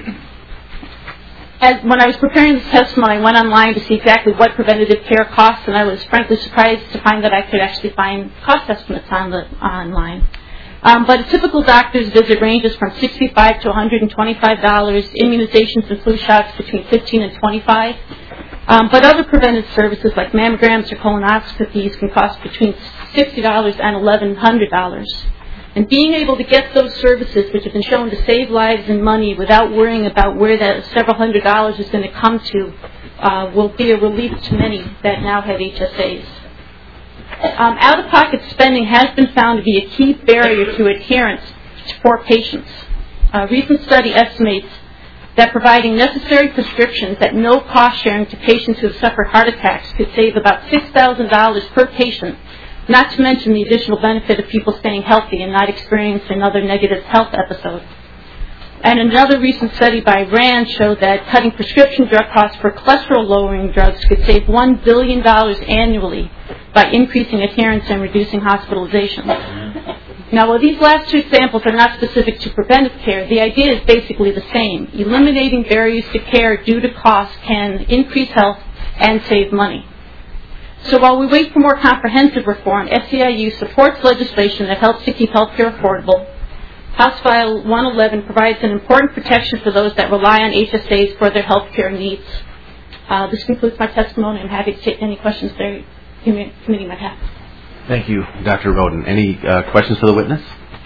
As, when I was preparing this testimony, I went online to see exactly what preventative care costs, and I was frankly surprised to find that I could actually find cost estimates on the online. Um, but a typical doctor's visit ranges from sixty-five dollars to one hundred twenty-five dollars, immunizations and flu shots between fifteen dollars and twenty-five dollars. Um, but other preventive services like mammograms or colonoscopies can cost between sixty dollars and eleven hundred dollars. And being able to get those services, which have been shown to save lives and money without worrying about where that several hundred dollars is going to come to, uh, will be a relief to many that now have H S As. Um, out-of-pocket spending has been found to be a key barrier to adherence for patients. A recent study estimates that providing necessary prescriptions at no cost sharing to patients who have suffered heart attacks could save about six thousand dollars per patient, not to mention the additional benefit of people staying healthy and not experiencing another negative health episode. And another recent study by Rand showed that cutting prescription drug costs for cholesterol-lowering drugs could save one billion dollars annually by increasing adherence and reducing hospitalizations. Now, while these last two examples are not specific to preventive care, the idea is basically the same. Eliminating barriers to care due to cost can increase health and save money. So while we wait for more comprehensive reform, S E I U supports legislation that helps to keep health care affordable. House File one eleven provides an important protection for those that rely on H S As for their health care needs. Uh, this concludes my testimony. I'm happy to take any questions the committee might have. Thank you, Doctor Roden. Any uh, questions for the witness?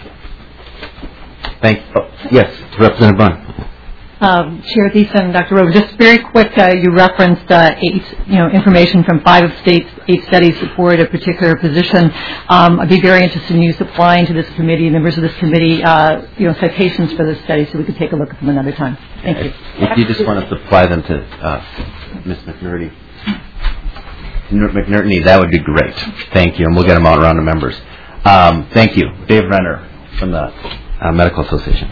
Thank. Oh, yes, Representative Bunn. Um, Chair Thiessen, Doctor Rowe, just very quick, uh, you referenced uh, eight, you know, information from five of states, eight studies support a particular position. Um, I'd be very interested in you supplying to this committee, members of this committee, uh, you know, citations for this study so we could take a look at them another time. Thank you. If you just want to supply them to uh, Miz McNerney, McNerney, that would be great. Thank you, and we'll get them out around the members. Um, thank you. Dave Renner from the uh, Medical Association.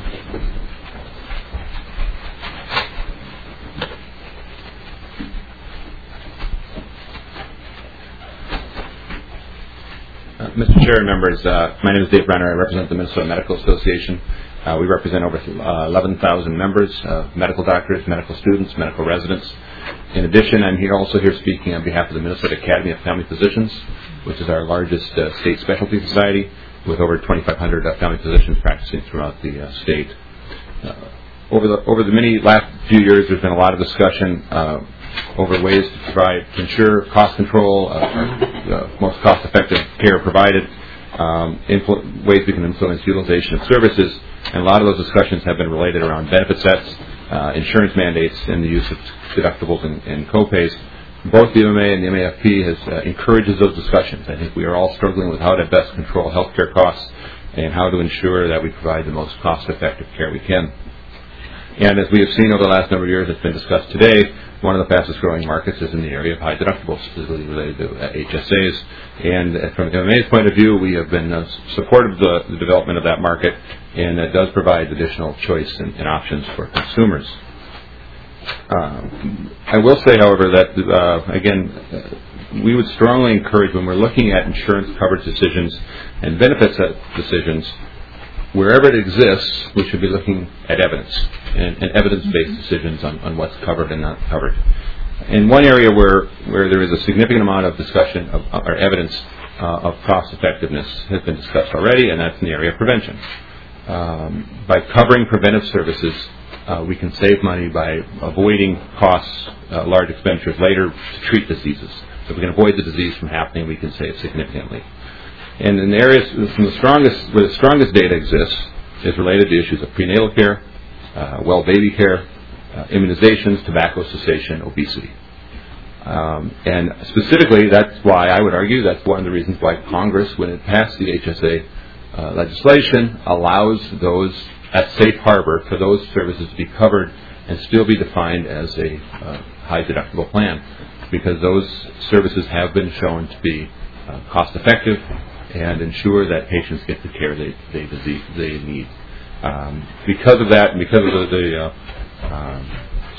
Uh, Mister Chair and members, uh, my name is Dave Brenner. I represent the Minnesota Medical Association. Uh, we represent over uh, eleven thousand members, uh, medical doctors, medical students, medical residents. In addition, I'm here also here speaking on behalf of the Minnesota Academy of Family Physicians, which is our largest uh, state specialty society with over twenty-five hundred uh, family physicians practicing throughout the uh, state. Uh, over the over the many last few years, there's been a lot of discussion uh, over ways to provide to ensure cost control, uh, uh, most cost-effective care provided, um, influ- ways we can influence utilization of services, and a lot of those discussions have been related around benefit sets, uh, insurance mandates, and the use of deductibles and, and co-pays. Both the M M A and the M A F P has uh, encourages those discussions. I think we are all struggling with how to best control healthcare costs and how to ensure that we provide the most cost-effective care we can. And as we have seen over the last number of years, it's been discussed today, one of the fastest growing markets is in the area of high deductibles, specifically related to uh, H S As. And uh, from M M A's point of view, we have been uh, supportive of the, the development of that market, and it does provide additional choice and, and options for consumers. Uh, I will say, however, that, uh, again, uh, we would strongly encourage when we're looking at insurance coverage decisions and benefits decisions, wherever it exists, we should be looking at evidence and, and evidence-based decisions on, on what's covered and not covered. In one area where, where there is a significant amount of discussion of, or evidence uh, of cost effectiveness has been discussed already, and that's in the area of prevention. Um, by covering preventive services, uh, we can save money by avoiding costs, uh, large expenditures later to treat diseases. So if we can avoid the disease from happening, we can save significantly. And in the areas from the strongest, where the strongest data exists, is related to issues of prenatal care, uh, well baby care, uh, immunizations, tobacco cessation, obesity. Um, and specifically, that's why I would argue that's one of the reasons why Congress, when it passed the H S A uh, legislation, allows those at safe harbor for those services to be covered and still be defined as a uh, high deductible plan, because those services have been shown to be uh, cost effective and ensure that patients get the care they they, disease, they need. Um, because of that, and because of the the, uh, um,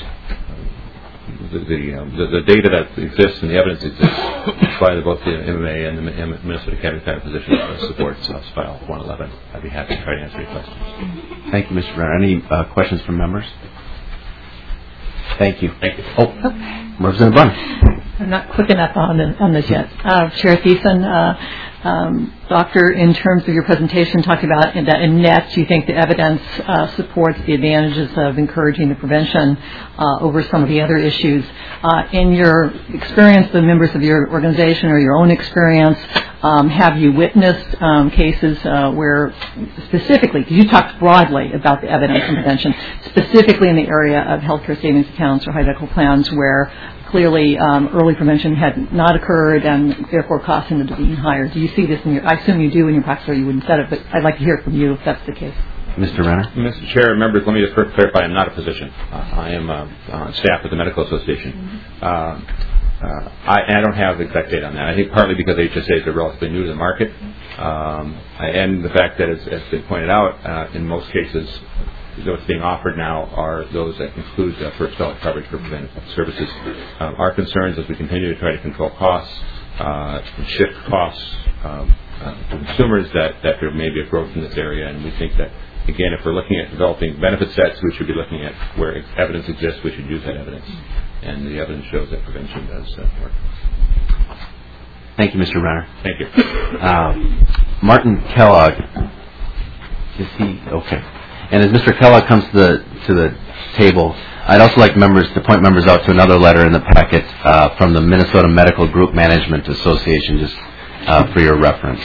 the, the, um, the the data that exists and the evidence exists by the, both the M M A and the Minnesota Academy of Family Physicians uh, supports House File one eleven. I'd be happy to try to answer your questions. Thank you, Mister Renner. Any uh, questions from members? Thank you. Thank you. Oh, Representative Bunn. I'm not quick enough on, on this yet. Uh, Chair Thiessen, uh, um, Doctor, in terms of your presentation, talking about in that in net, you think the evidence uh, supports the advantages of encouraging the prevention uh, over some of the other issues. Uh, in your experience, the members of your organization or your own experience, um, have you witnessed um, cases uh, where specifically, because you talked broadly about the evidence and prevention, specifically in the area of healthcare savings accounts or high deductible plans where clearly um, early prevention had not occurred and therefore costs ended up being higher. Do you see this in your, I assume you do in your practice or you wouldn't set it, but I'd like to hear from you if that's the case. Mister Renner? Mister Chair, members, let me just clarify, I'm not a physician. Uh, I am uh, on staff at the Medical Association. Mm-hmm. uh, uh, I, I don't have exact data on that. I think partly because H S As are relatively new to the market, um, and the fact that, as has been pointed out, uh, in most cases, what's being offered now are those that include uh, first dollar coverage for preventive services. Um, our concerns as we continue to try to control costs, uh, shift costs um, uh, to consumers, that, that there may be a growth in this area, and we think that, again, if we're looking at developing benefit sets, we should be looking at where evidence exists, we should use that evidence. And the evidence shows that prevention does uh, work. Thank you, Mister Renner. Thank you. Um, Martin Kellogg. Is he? Okay. And as Mister Kellogg comes to the to the table, I'd also like members to point members out to another letter in the packet uh, from the Minnesota Medical Group Management Association, just uh, for your reference.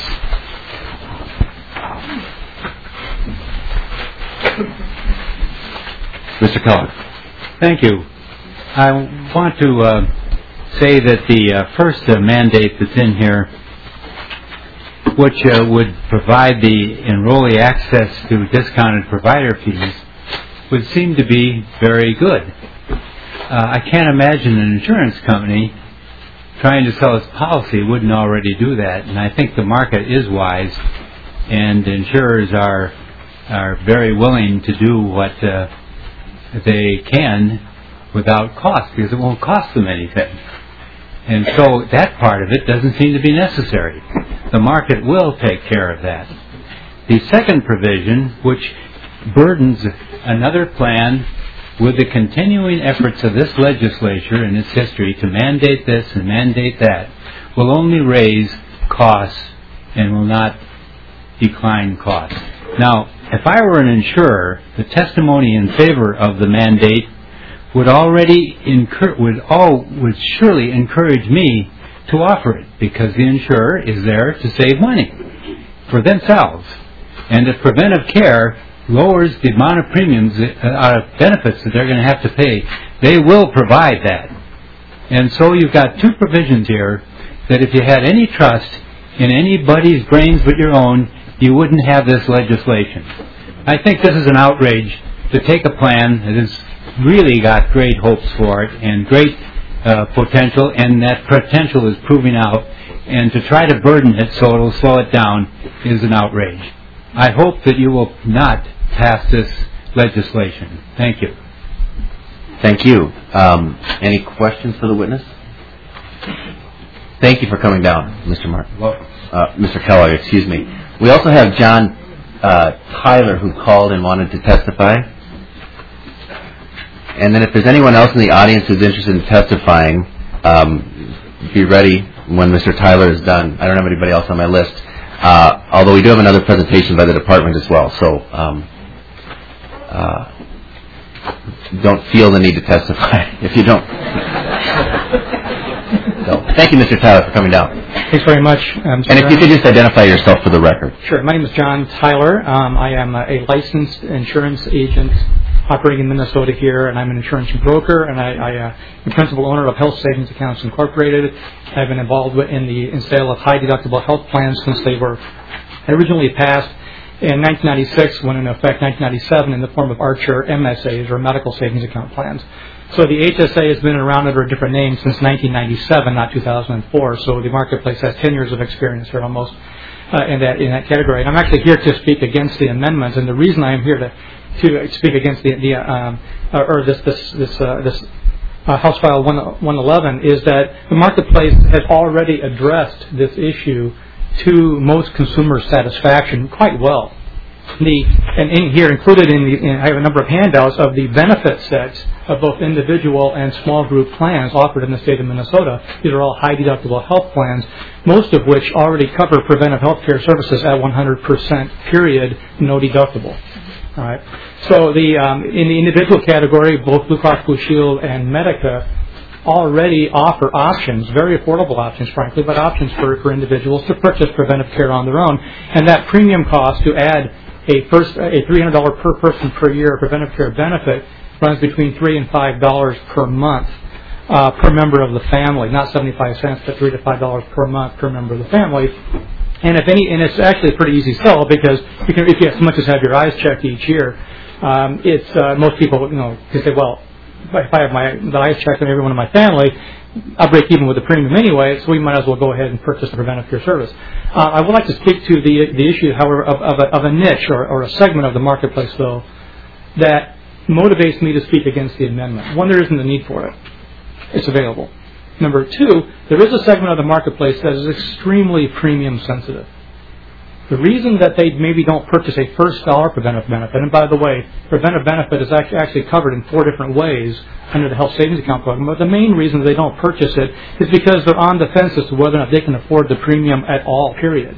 Mister Kellogg. Thank you. I want to uh, say that the uh, first uh, mandate that's in here, which uh, would provide the enrollee access to discounted provider fees, would seem to be very good. Uh, I can't imagine an insurance company trying to sell its policy wouldn't already do that, and I think the market is wise, and insurers are are very willing to do what uh, they can without cost, because it won't cost them anything. And so that part of it doesn't seem to be necessary. The market will take care of that. The second provision, which burdens another plan with the continuing efforts of this legislature and its history to mandate this and mandate that, will only raise costs and will not decline costs. Now, if I were an insurer, the testimony in favor of the mandate would already incur, would all would surely encourage me to offer it, because the insurer is there to save money for themselves, and if preventive care lowers the amount of premiums, uh, benefits that they're going to have to pay, they will provide that. And so you've got two provisions here that if you had any trust in anybody's brains but your own, you wouldn't have this legislation. I think this is an outrage to take a plan that has really got great hopes for it and great uh, potential, and that potential is proving out, and to try to burden it so it'll slow it down is an outrage. I hope that you will not pass this legislation. Thank you. Thank you. Um, any questions for the witness? Thank you for coming down, Mister Mark. Uh, Mister Kellogg, excuse me. We also have John uh, Tyler who called and wanted to testify. And then if there's anyone else in the audience who's interested in testifying, um, be ready when Mister Tyler is done. I don't have anybody else on my list, uh, although we do have another presentation by the department as well. So um, uh, don't feel the need to testify if you don't. So, thank you, Mister Tyler, for coming down. Thanks very much. Um, and if you could just identify yourself for the record. Sure. My name is John Tyler. Um, I am a, a licensed insurance agent operating in Minnesota here, and I'm an insurance broker, and I, I uh, am principal owner of Health Savings Accounts Incorporated. I've been involved in the in sale of high-deductible health plans since they were originally passed in nineteen ninety-six, went into effect nineteen ninety-seven in the form of Archer M S As, or medical savings account plans. So the H S A has been around under a different name since nineteen ninety-seven, not two thousand four. So the marketplace has ten years of experience here almost uh, in that in that category. And I'm actually here to speak against the amendments. And the reason I am here to to speak against the the um, or this this this uh, this uh, House File one eleven is that the marketplace has already addressed this issue to most consumer satisfaction quite well. The and in here included in the in, I have a number of handouts of the benefit sets of both individual and small group plans offered in the state of Minnesota. These are all high deductible health plans, most of which already cover preventive health care services at one hundred percent period, no deductible. All right. So the um, in the individual category, both Blue Cross Blue Shield and Medica already offer options, very affordable options, frankly, but options for, for individuals to purchase preventive care on their own. And that premium cost to add a first a three hundred dollars per person per year preventive care benefit runs between three and five dollars per month uh, per member of the family, not seventy-five cents, but three to five dollars per month per member of the family. And if any, and it's actually a pretty easy sell because you can, if you as much as have your eyes checked each year, um, it's uh, most people you know can say, well, if I have my the eyes checked on everyone in my family, I'll break even with the premium anyway, so we might as well go ahead and purchase the preventive care service. Uh, I would like to speak to the the issue, however, of, of, a, of a niche or, or a segment of the marketplace, though, that motivates me to speak against the amendment. One, there isn't a need for it. It's available. Number two, there is a segment of the marketplace that is extremely premium sensitive. The reason that they maybe don't purchase a first dollar preventive benefit, and by the way, preventive benefit is actually covered in four different ways under the health savings account program, but the main reason they don't purchase it is because they're on the fence as to whether or not they can afford the premium at all, period.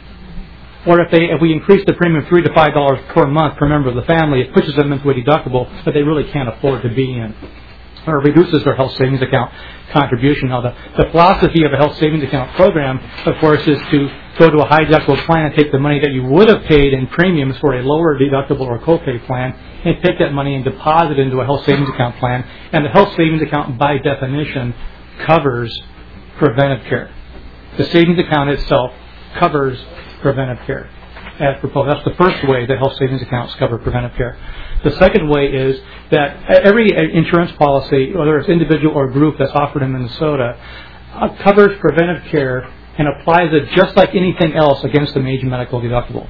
Or if they if we increase the premium three to five dollars per month per member of the family, it pushes them into a deductible that they really can't afford to be in, or reduces their health savings account contribution. Now, the, the philosophy of a health savings account program, of course, is to go to a high deductible plan, take the money that you would have paid in premiums for a lower deductible or copay plan, and take that money and deposit into a health savings account plan. And the health savings account, by definition, covers preventive care. The savings account itself covers preventive care as proposed. That's the first way that health savings accounts cover preventive care. The second way is that every insurance policy, whether it's individual or group that's offered in Minnesota, uh, covers preventive care and applies it just like anything else against the major medical deductible.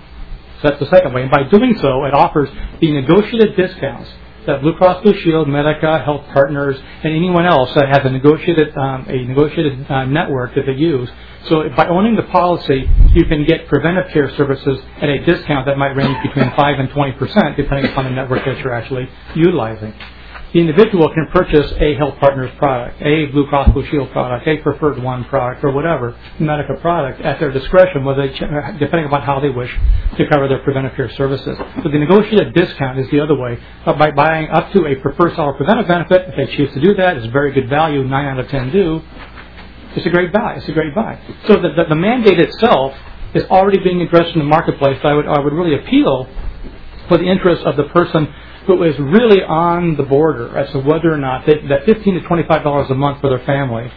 So that's the second way. And by doing so, it offers the negotiated discounts that Blue Cross Blue Shield, Medica, Health Partners, and anyone else that has a negotiated um, a negotiated uh, network that they use. So by owning the policy, you can get preventive care services at a discount that might range between five and twenty percent, depending upon the network that you're actually utilizing. The individual can purchase a Health Partners product, a Blue Cross Blue Shield product, a Preferred One product, or whatever Medica product at their discretion, whether they, depending upon how they wish to cover their preventive care services. So the negotiated discount is the other way. But by buying up to a per first dollar preventive benefit, if they choose to do that, it's very good value. Nine out of ten do. It's a great buy. It's a great buy. So the, the, the mandate itself is already being addressed in the marketplace. I would I would really appeal for the interest of the person who is really on the border as to whether or not they, that fifteen to twenty-five dollars a month for their family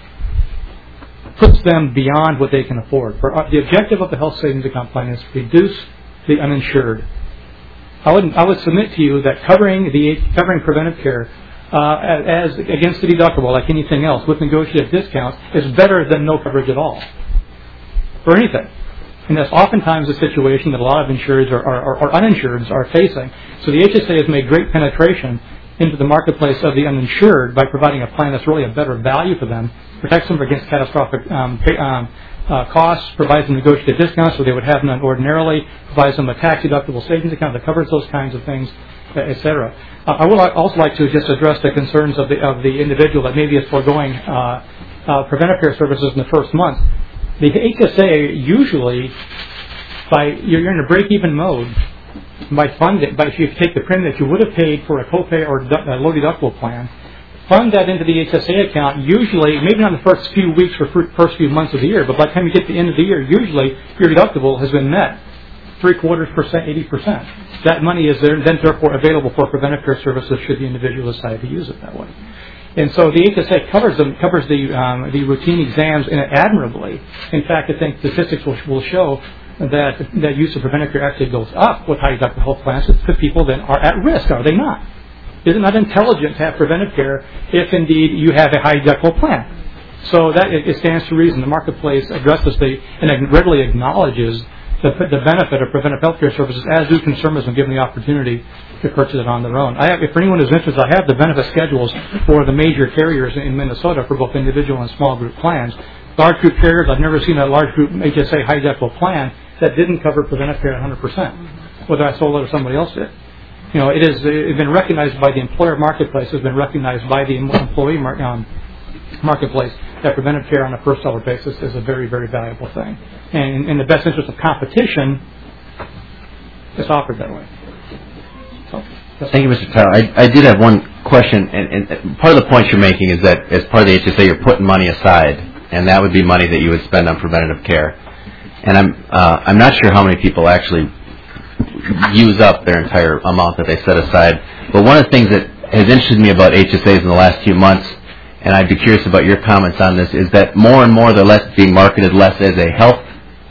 puts them beyond what they can afford. For uh, the objective of the health savings account plan is to reduce the uninsured I would I would submit to you that covering the covering preventive care uh, as against the deductible, like anything else, with negotiated discounts, is better than no coverage at all for anything. And that's oftentimes the situation that a lot of insureds or, or, or uninsureds are facing. So the H S A has made great penetration into the marketplace of the uninsured by providing a plan that's really a better value for them, protects them against catastrophic um, pay, um, uh, costs, provides them negotiated discounts so they would have none ordinarily, provides them a tax-deductible savings account that covers those kinds of things, et cetera. Uh, I would also like to just address the concerns of the of the individual that maybe is foregoing uh, uh, preventive care services in the first month. The H S A usually, by you're, you're in a break-even mode, by funding, by if you take the premium that you would have paid for a copay or a low deductible plan, fund that into the H S A account. Usually, maybe not in the first few weeks or first few months of the year, but by the time you get to the end of the year, usually your deductible has been met, three quarters percent, eighty percent. That money is there, then therefore available for preventive care services should the individual decide to use it that way. And so the H S A covers them, covers the um, the routine exams in it admirably. In fact, I think statistics will, will show that that use of preventive care actually goes up with high deductible health plans for people that are at risk, are they not? Is it not intelligent to have preventive care if indeed you have a high deductible plan? So that it, it stands to reason. The marketplace addresses the and readily acknowledges the, the benefit of preventive health care services, as do consumers when given the opportunity to purchase it on their own. I have, if for anyone who's interested, I have the benefit schedules for the major carriers in Minnesota for both individual and small group plans. Large group carriers, I've never seen a large group H S A high deductible plan that didn't cover preventive care one hundred percent, whether I sold it or somebody else did. You know, it has it's been recognized by the employer marketplace, has been recognized by the employee mar- um, marketplace that preventive care on a first dollar basis is a very, very valuable thing. And in, in the best interest of competition, it's offered that way. So, Thank you, Mister Tyler. I, I did have one question, and, and part of the point you're making is that as part of the H S A, you're putting money aside, and that would be money that you would spend on preventative care. And I'm uh, I'm not sure how many people actually use up their entire amount that they set aside. But one of the things that has interested me about H S As in the last few months, and I'd be curious about your comments on this, is that more and more they're less being marketed less as a health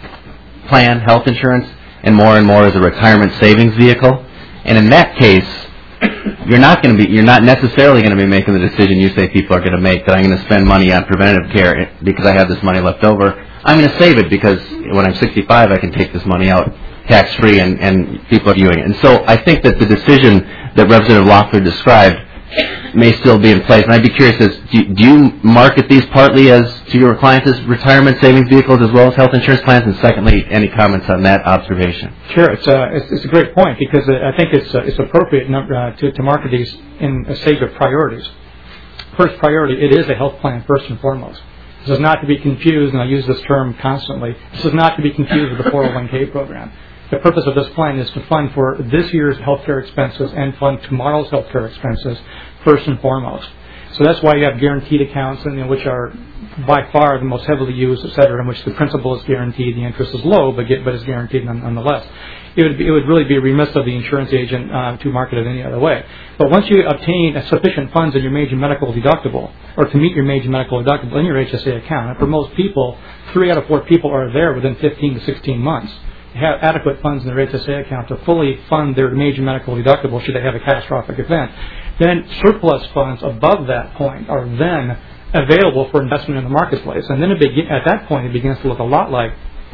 plan, health insurance, and more and more as a retirement savings vehicle. And in that case, you're not going to be, you're not necessarily going to be making the decision you say people are going to make, that I'm going to spend money on preventative care because I have this money left over. I'm going to save it because when I'm sixty-five, I can take this money out tax-free, and, and people are viewing it. And so I think that the decision that Representative Loeffler described may still be in place. And I'd be curious, as do, do you market these partly as to your clients as retirement savings vehicles as well as health insurance plans? And secondly, any comments on that observation? Sure, it's a it's, it's a great point, because I think it's uh, it's appropriate uh, to to market these in a stage of priorities. First priority, it is a health plan first and foremost. This is not to be confused, and I use this term constantly. This is not to be confused with the four oh one k program. The purpose of this plan is to fund for this year's health care expenses and fund tomorrow's health care expenses first and foremost. So that's why you have guaranteed accounts, in which are by far the most heavily used, et cetera, in which the principal is guaranteed, the interest is low, but get, but is guaranteed nonetheless. It would be, it would really be remiss of the insurance agent uh, to market it any other way. But once you obtain sufficient funds in your major medical deductible, or to meet your major medical deductible in your H S A account, and for most people, three out of four people are there within fifteen to sixteen months. Have adequate funds in their H S A account to fully fund their major medical deductible should they have a catastrophic event. Then surplus funds above that point are then available for investment in the marketplace. And then it begin, at that point it begins to look a lot like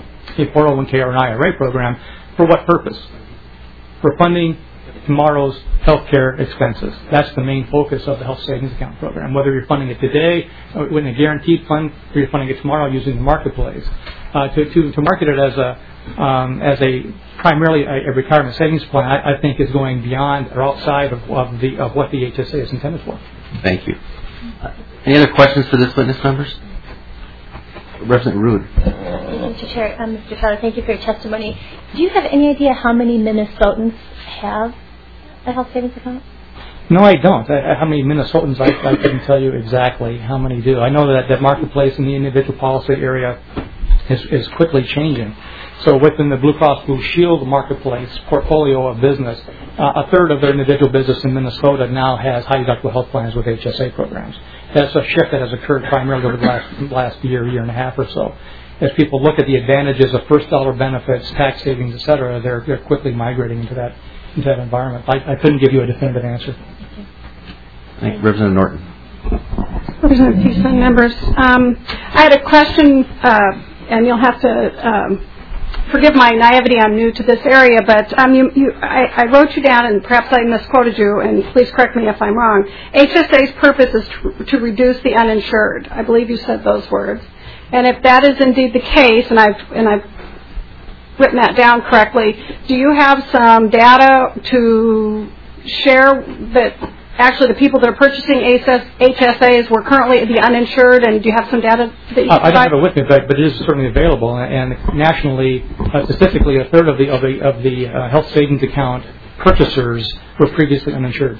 a four oh one k or an I R A program. For what purpose? For funding tomorrow's health care expenses. That's the main focus of the health savings account program. Whether you're funding it today in a guaranteed fund, or you're funding it tomorrow using the marketplace. Uh, to, to, to market it as a Um, as a primarily a, a retirement savings plan, I, I think is going beyond or outside of, of the of what the H S A is intended for. Thank you. Uh, any other questions for this witness, members? Representative Rood. Mister Chair, um, Mister Tyler, thank you for your testimony. Do you have any idea how many Minnesotans have a health savings account? No, I don't. I, how many Minnesotans? I, I couldn't tell you exactly how many do. I know that that marketplace in the individual policy area is, is quickly changing. So within the Blue Cross Blue Shield marketplace portfolio of business, uh, a third of their individual business in Minnesota now has high deductible health plans with H S A programs. That's a shift that has occurred primarily over the last, last year, year and a half or so. As people look at the advantages of first dollar benefits, tax savings, et cetera, they're, they're quickly migrating into that into that environment. I, I couldn't give you a definitive answer. Thank you. Representative Norton. Representative Peterson, members. Um, I had a question, uh, and you'll have to um, forgive my naivety. I'm new to this area, but um, you, you, I, I wrote you down, and perhaps I misquoted you, and please correct me if I'm wrong. H S A's purpose is to, to reduce the uninsured. I believe you said those words. And if that is indeed the case, and I've and I've written that down correctly, do you have some data to share that actually the people that are purchasing H S As were currently the uninsured, and do you have some data that you uh, I don't have it with me, but, but it is certainly available. And nationally, uh, statistically, a third of the of the of the uh, health savings account purchasers were previously uninsured.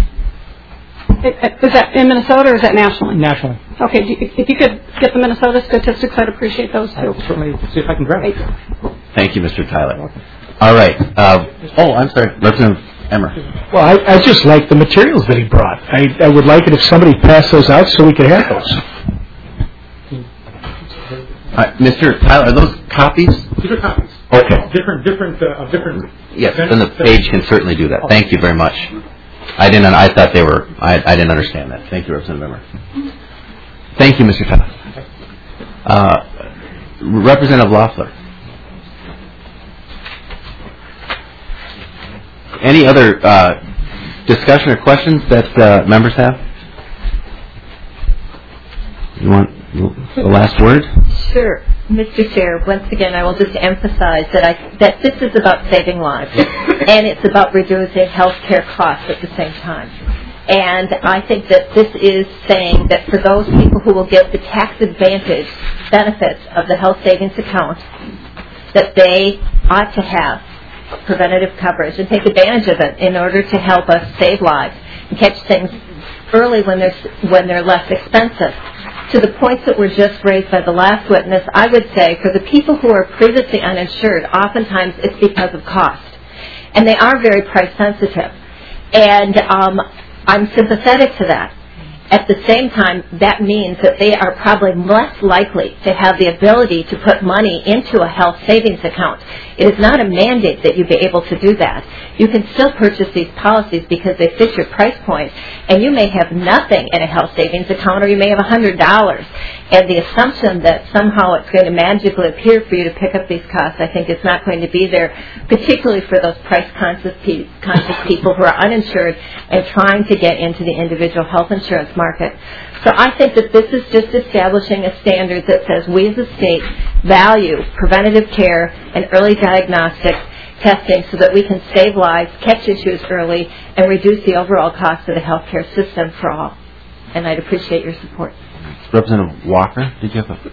Is that in Minnesota or is that nationally? Nationally. Okay, do you, if you could get the Minnesota statistics, I'd appreciate those too. I'll certainly see if I can grab it. Thank you, Mister Tyler. All right. Uh, oh, I'm sorry, Representative Emmer. Well, I, I just like the materials that he brought. I, I would like it if somebody passed those out so we could have those. Uh, Mister Tyler, are those copies? These are copies. Okay. Different, different, uh, different. Yes, then the page can certainly do that. Thank you very much. I didn't. I thought they were. I, I didn't understand that. Thank you, Representative Emmer. Thank you, Mister Tyler. Uh, Representative Loeffler. Any other uh, discussion or questions that uh, members have? You want the last word? Sure. Mister Chair, once again, I will just emphasize that I, that this is about saving lives, and it's about reducing health care costs at the same time. And I think that this is saying that for those people who will get the tax advantage benefits of the health savings account, that they ought to have preventative coverage and take advantage of it in order to help us save lives and catch things early when they're, when they're less expensive. To the points that were just raised by the last witness, I would say for the people who are previously uninsured, oftentimes it's because of cost. And they are very price sensitive. And um, I'm sympathetic to that. At the same time, that means that they are probably less likely to have the ability to put money into a health savings account. It is not a mandate that you be able to do that. You can still purchase these policies because they fit your price point, and you may have nothing in a health savings account, or you may have one hundred dollars. And the assumption that somehow it's going to magically appear for you to pick up these costs, I think is not going to be there, particularly for those price-conscious pe- conscious people who are uninsured and trying to get into the individual health insurance market. So I think that this is just establishing a standard that says we as a state value preventative care and early diagnostic testing so that we can save lives, catch issues early, and reduce the overall cost of the healthcare system for all. And I'd appreciate your support. Representative Walker, did you have a...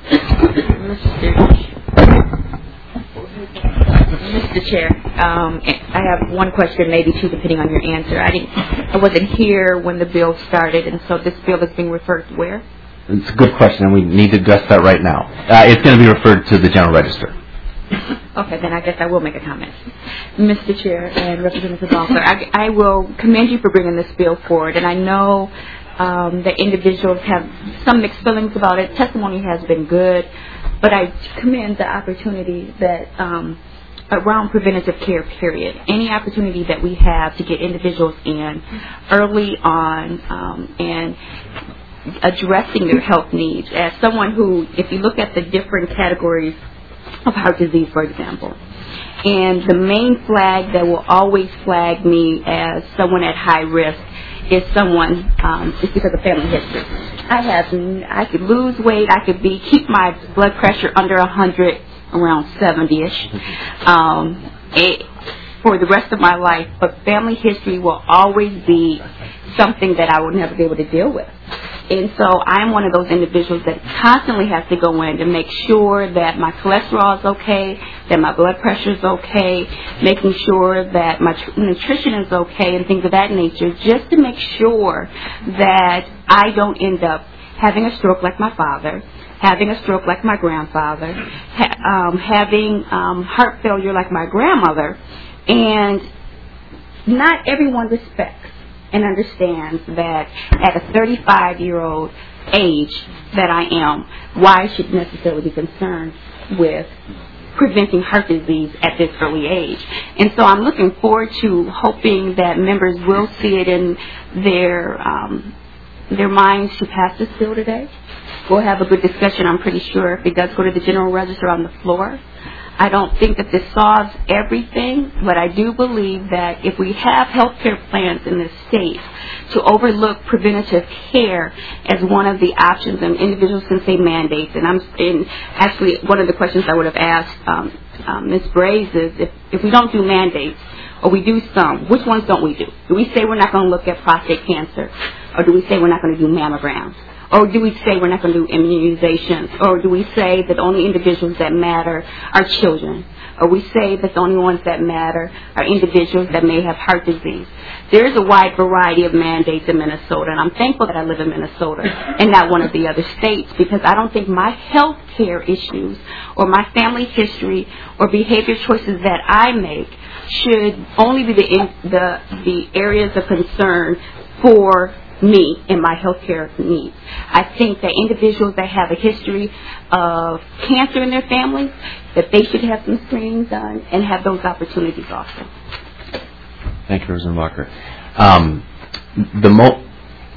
Mister Chair, um, I have one question, maybe two, depending on your answer. I didn't, I wasn't here when the bill started, and so this bill is being referred to where? It's a good question, and we need to address that right now. Uh, it's going to be referred to the General Register. Okay, then I guess I will make a comment. Mister Chair and Representative Walker, I, I will commend you for bringing this bill forward, and I know um, that individuals have some mixed feelings about it. Testimony has been good, but I commend the opportunity that um, around preventative care, period. Any opportunity that we have to get individuals in early on um, and addressing their health needs. As someone who, if you look at the different categories of heart disease, for example, and the main flag that will always flag me as someone at high risk is someone, um, it's because of family history. I have, I could lose weight, I could be, keep my blood pressure under one hundred, around seventy-ish, um, it, for the rest of my life, but family history will always be something that I will never be able to deal with. And so I'm one of those individuals that constantly has to go in to make sure that my cholesterol is okay, that my blood pressure is okay, making sure that my tr- nutrition is okay and things of that nature, just to make sure that I don't end up having a stroke like my father, having a stroke like my grandfather, ha- um, having um, heart failure like my grandmother. And not everyone respects and understands that at a thirty-five-year-old age that I am, why I should necessarily be concerned with preventing heart disease at this early age. And so I'm looking forward to hoping that members will see it in their um, their minds to pass this bill today. We'll have a good discussion, I'm pretty sure, if it does go to the general register on the floor. I don't think that this solves everything, but I do believe that if we have health care plans in this state to overlook preventative care as one of the options, and individuals can say mandates, and I'm and actually one of the questions I would have asked um, um, Miz Braze is if, if we don't do mandates, or we do some, which ones don't we do? Do we say we're not going to look at prostate cancer, or do we say we're not going to do mammograms? Or do we say we're not going to do immunizations? Or do we say that the only individuals that matter are children? Or we say that the only ones that matter are individuals that may have heart disease? There is a wide variety of mandates in Minnesota, and I'm thankful that I live in Minnesota and not one of the other states, because I don't think my health care issues or my family history or behavior choices that I make should only be the the, the areas of concern for me and my health care needs. I think that individuals that have a history of cancer in their families, that they should have some screenings done and have those opportunities also. Thank you, Representative Walker. Um, the mo-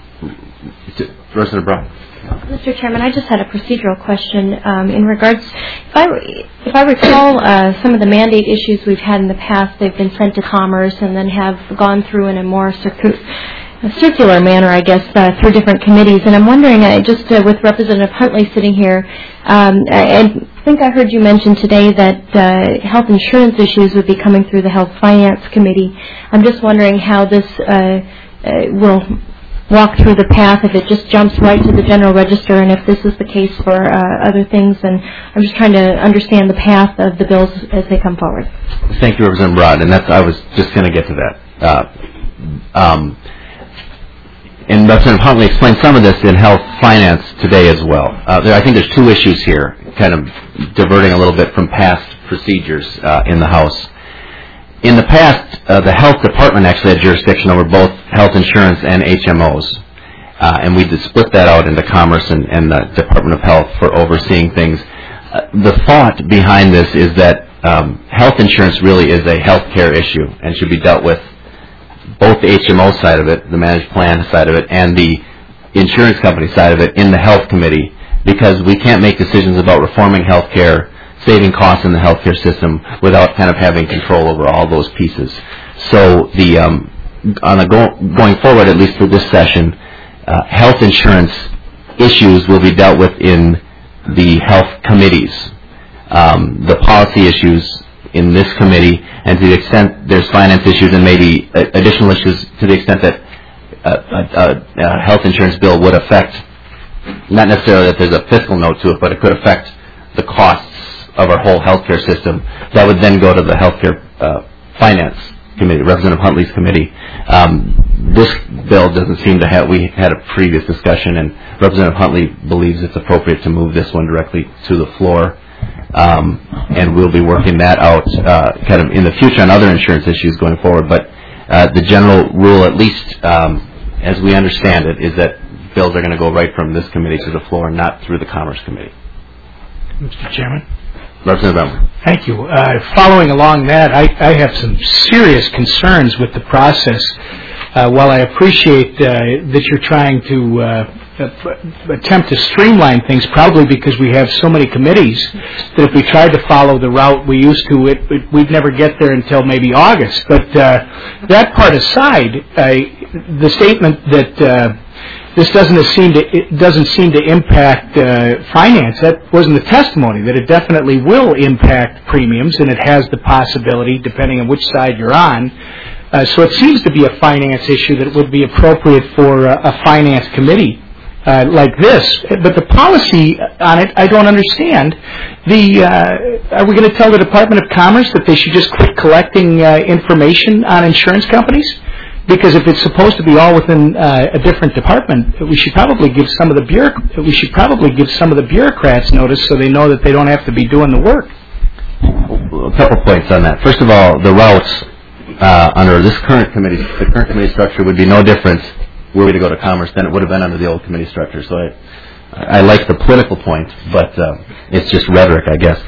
Representative Brown. Mister Chairman, I just had a procedural question um, in regards. If I, if I recall, uh, some of the mandate issues we've had in the past, they've been sent to Commerce and then have gone through in a more circular. A circular manner, I guess, uh, through different committees. And I'm wondering, uh, just uh, with Representative Huntley sitting here, um, I, I think I heard you mention today that uh, health insurance issues would be coming through the Health Finance Committee. I'm just wondering how this uh, uh, will walk through the path, if it just jumps right to the General Register, and if this is the case for uh, other things. And I'm just trying to understand the path of the bills as they come forward. Thank you, Representative Broad. And that's, I was just going to get to that. Uh, um, And Representative Huntley explained some of this in Health Finance today as well. Uh, there, I think there's two issues here, kind of diverting a little bit from past procedures uh, in the House. In the past, uh, the Health Department actually had jurisdiction over both health insurance and H M Os. Uh, and we did split that out into Commerce and, and the Department of Health for overseeing things. Uh, the thought behind this is that um, health insurance really is a health care issue and should be dealt with both the H M O side of it, the managed plan side of it, and the insurance company side of it in the health committee, because we can't make decisions about reforming health care, saving costs in the health care system without kind of having control over all those pieces. So the um, on a go- going forward, at least for this session, uh, health insurance issues will be dealt with in the health committees. Um, the policy issues in this committee, and to the extent there's finance issues and maybe uh, additional issues to the extent that uh, a, a health insurance bill would affect, not necessarily that there's a fiscal note to it, but it could affect the costs of our whole healthcare system. That would then go to the healthcare uh, finance committee, Representative Huntley's committee. Um, this bill doesn't seem to have, we had a previous discussion, and Representative Huntley believes it's appropriate to move this one directly to the floor. Um, and we'll be working that out uh, kind of in the future on other insurance issues going forward. But uh, the general rule, at least um, as we understand it, is that bills are going to go right from this committee to the floor, not through the Commerce Committee. Mister Chairman. Representative Emmer. Thank you. Uh, following along that, I, I have some serious concerns with the process. Uh, while I appreciate uh, that you're trying to uh, attempt to streamline things, probably because we have so many committees that if we tried to follow the route we used to, it, it, we'd never get there until maybe August. But uh, that part aside, uh, the statement that uh, this doesn't seem to it doesn't seem to impact uh, finance, that wasn't the testimony. That it definitely will impact premiums, and it has the possibility, depending on which side you're on. Uh, so it seems to be a finance issue that would be appropriate for uh, a finance committee uh, like this. But the policy on it, I don't understand. The uh, are we going to tell the Department of Commerce that they should just quit collecting uh, information on insurance companies? Because if it's supposed to be all within uh, a different department, we should probably give some of the bureauc- we should probably give some of the bureaucrats notice so they know that they don't have to be doing the work. A couple points on that. First of all, the routes uh, under this current committee, the current committee structure would be no different were we to go to Commerce than it would have been under the old committee structure. So I, I like the political point, but uh, it's just rhetoric, I guess.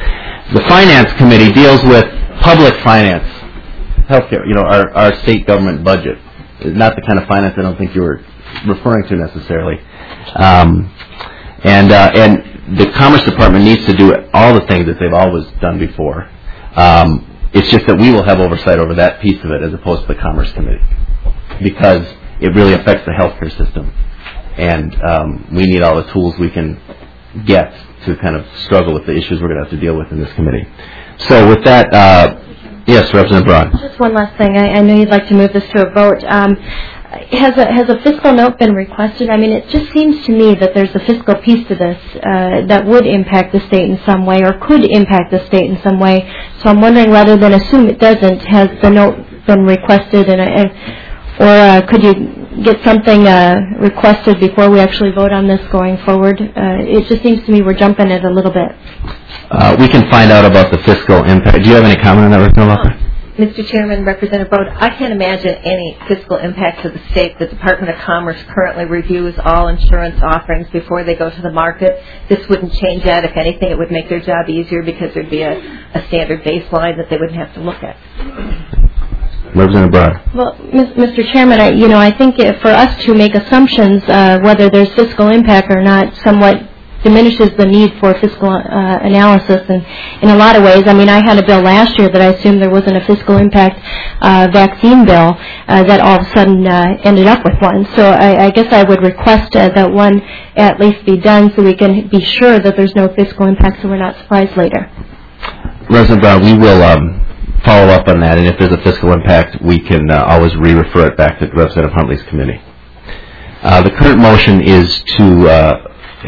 The Finance Committee deals with public finance, healthcare, you know, our, our state government budget. Not the kind of finance I don't think you were referring to necessarily. Um, and uh, and the Commerce Department needs to do all the things that they've always done before. Um, it's just that we will have oversight over that piece of it as opposed to the Commerce Committee, because it really affects the healthcare system. And um, we need all the tools we can get to kind of struggle with the issues we're going to have to deal with in this committee. So with that, uh, yes, Representative Braun. Just one last thing. I, I know you'd like to move this to a vote. Um, has a has a fiscal note been requested? I mean, it just seems to me that there's a fiscal piece to this uh, that would impact the state in some way, or could impact the state in some way. So I'm wondering, rather than assume it doesn't, has the note been requested, and, and or uh, could you get something uh, requested before we actually vote on this going forward? Uh, it just seems to me we're jumping it a little bit. Uh, we can find out about the fiscal impact. Do you have any comment on that, Representative? Mister Chairman, Representative Broad, I can't imagine any fiscal impact to the state. The Department of Commerce currently reviews all insurance offerings before they go to the market. This wouldn't change that. If anything, it would make their job easier because there'd be a, a standard baseline that they wouldn't have to look at. Representative Brown. Well, Mister Chairman, I, you know, I think if for us to make assumptions uh, whether there's fiscal impact or not somewhat diminishes the need for fiscal uh, analysis, and in a lot of ways. I mean, I had a bill last year that I assumed there wasn't a fiscal impact uh, vaccine bill uh, that all of a sudden uh, ended up with one. So I, I guess I would request uh, that one at least be done so we can be sure that there's no fiscal impact so we're not surprised later. Representative Brown, we will um, follow up on that, and if there's a fiscal impact, we can uh, always re-refer it back to Representative Huntley's committee. Uh, the current motion is to uh,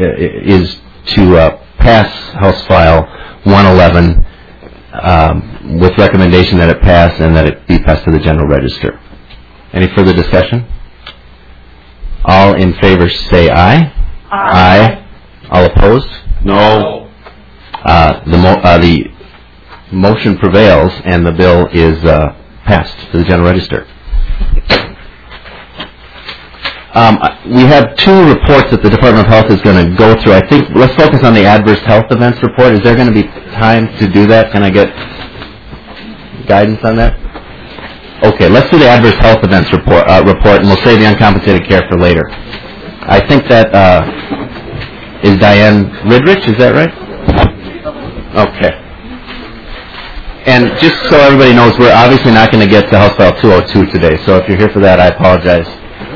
is to uh, pass House File one eleven um, with recommendation that it pass and that it be passed to the General Register. Any further discussion? All in favor say aye. Aye. Aye. All opposed? No. Uh, the, mo- uh, the motion prevails and the bill is uh, passed to the General Register. Um, we have two reports that the Department of Health is going to go through. I think let's focus on the adverse health events report. Is there going to be time to do that? Can I get guidance on that? Okay, let's do the adverse health events report, uh, report and we'll save the uncompensated care for later. I think that uh, is Diane Ridrich, is that right? Okay. And just so everybody knows, we're obviously not going to get to House File two oh two today, so if you're here for that, I apologize.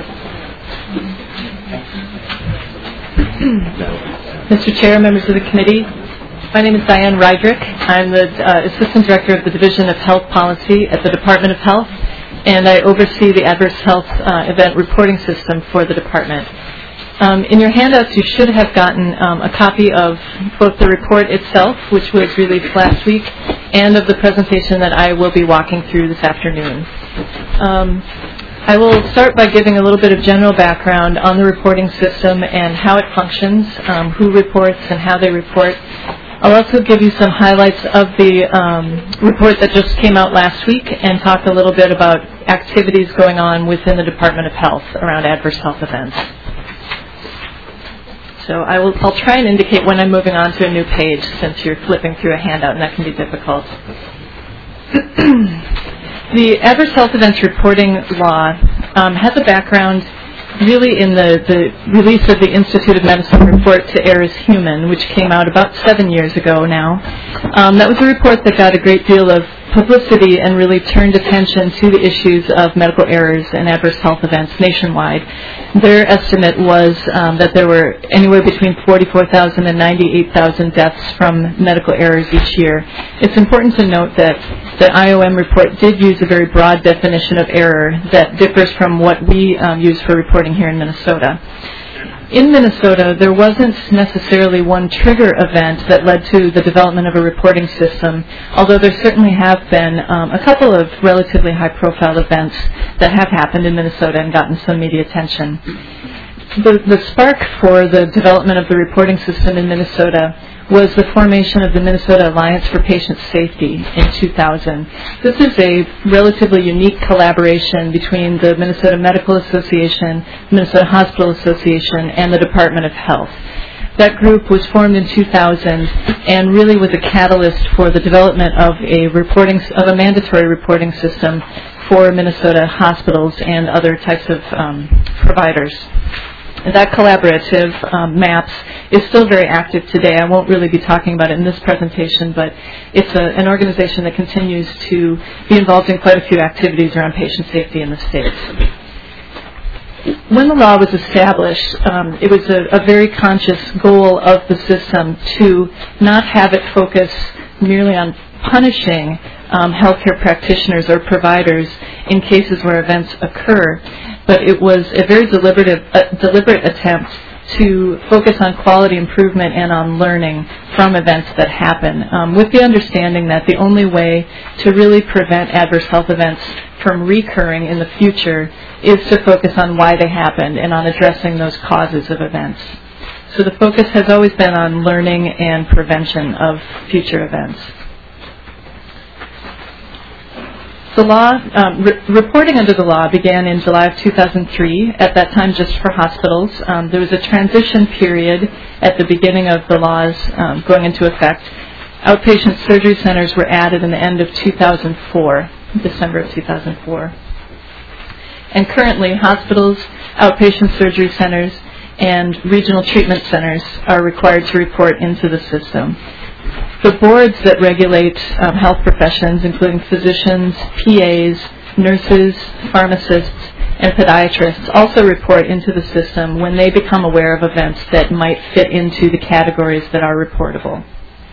Mister Chair, members of the committee, my name is Diane Rydrick. I'm the uh, Assistant Director of the Division of Health Policy at the Department of Health, and I oversee the Adverse Health uh, Event Reporting System for the Department. Um, in your handouts, you should have gotten um, a copy of both the report itself, which was released last week, and of the presentation that I will be walking through this afternoon. Um, I will start by giving a little bit of general background on the reporting system and how it functions, um, who reports and how they report. I'll also give you some highlights of the um, report that just came out last week and talk a little bit about activities going on within the Department of Health around adverse health events. So I will, I'll try and indicate when I'm moving on to a new page since you're flipping through a handout and that can be difficult. The Adverse Health Events Reporting Law um, has a background really in the, the release of the Institute of Medicine report to Error is Human, which came out about seven years ago now. Um, that was a report that got a great deal of publicity and really turned attention to the issues of medical errors and adverse health events nationwide. Their estimate was um, that there were anywhere between forty-four thousand and ninety-eight thousand deaths from medical errors each year. It's important to note that the I O M report did use a very broad definition of error that differs from what we um, use for reporting here in Minnesota. In Minnesota, there wasn't necessarily one trigger event that led to the development of a reporting system, although there certainly have been um, a couple of relatively high-profile events that have happened in Minnesota and gotten some media attention. The, the spark for the development of the reporting system in Minnesota was the formation of the Minnesota Alliance for Patient Safety in two thousand. This is a relatively unique collaboration between the Minnesota Medical Association, Minnesota Hospital Association, and the Department of Health. That group was formed in two thousand and really was a catalyst for the development of a reporting of a mandatory reporting system for Minnesota hospitals and other types of um, providers. That collaborative, um, MAPS, is still very active today. I won't really be talking about it in this presentation, but it's a, an organization that continues to be involved in quite a few activities around patient safety in the states. When the law was established, um, it was a, a very conscious goal of the system to not have it focus merely on punishing um, healthcare practitioners or providers in cases where events occur, but it was a very deliberate, uh, deliberate attempt to focus on quality improvement and on learning from events that happen, um, with the understanding that the only way to really prevent adverse health events from recurring in the future is to focus on why they happened and on addressing those causes of events. So the focus has always been on learning and prevention of future events. The law, um, re- reporting under the law began in July of two thousand three, at that time just for hospitals. Um, there was a transition period at the beginning of the laws um, going into effect. Outpatient surgery centers were added in the end of two thousand four, December of two thousand four. And currently, hospitals, outpatient surgery centers, and regional treatment centers are required to report into the system. The boards that regulate um, health professions, including physicians, P As, nurses, pharmacists, and podiatrists, also report into the system when they become aware of events that might fit into the categories that are reportable.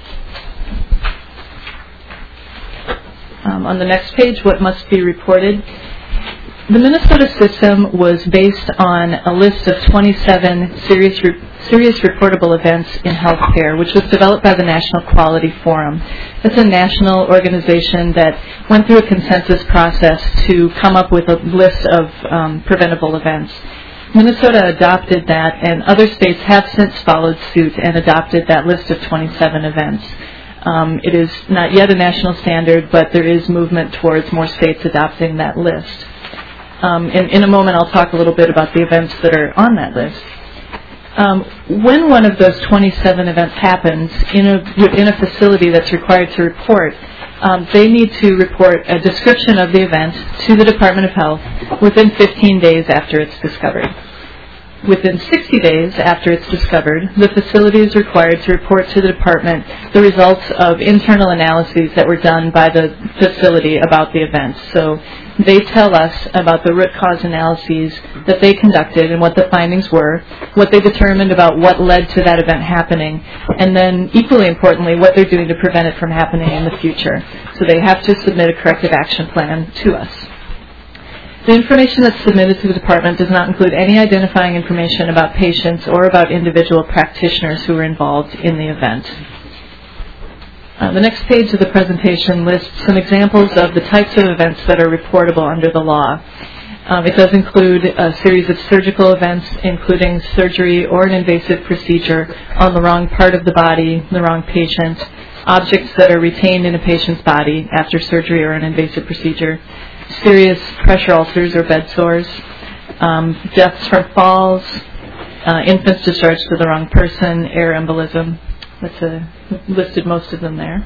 Um, on the next page, what must be reported? The Minnesota system was based on a list of twenty-seven serious re- serious reportable events in healthcare, which was developed by the National Quality Forum. It's a national organization that went through a consensus process to come up with a list of um, preventable events. Minnesota adopted that, and other states have since followed suit and adopted that list of twenty-seven events. Um, it is not yet a national standard, but there is movement towards more states adopting that list. Um, in, in a moment, I'll talk a little bit about the events that are on that list. Um, when one of those twenty-seven events happens in a, within a facility that's required to report, um, they need to report a description of the event to the Department of Health within fifteen days after it's discovered. Within sixty days after it's discovered, the facility is required to report to the department the results of internal analyses that were done by the facility about the event. So they tell us about the root cause analyses that they conducted and what the findings were, what they determined about what led to that event happening, and then equally importantly, what they're doing to prevent it from happening in the future. So they have to submit a corrective action plan to us. The information that's submitted to the department does not include any identifying information about patients or about individual practitioners who were involved in the event. Uh, the next page of the presentation lists some examples of the types of events that are reportable under the law. Um, it does include a series of surgical events, including surgery or an invasive procedure on the wrong part of the body, the wrong patient, objects that are retained in a patient's body after surgery or an invasive procedure, serious pressure ulcers or bed sores, um, deaths from falls, uh, infants discharged to the wrong person, air embolism. That's a, listed most of them there.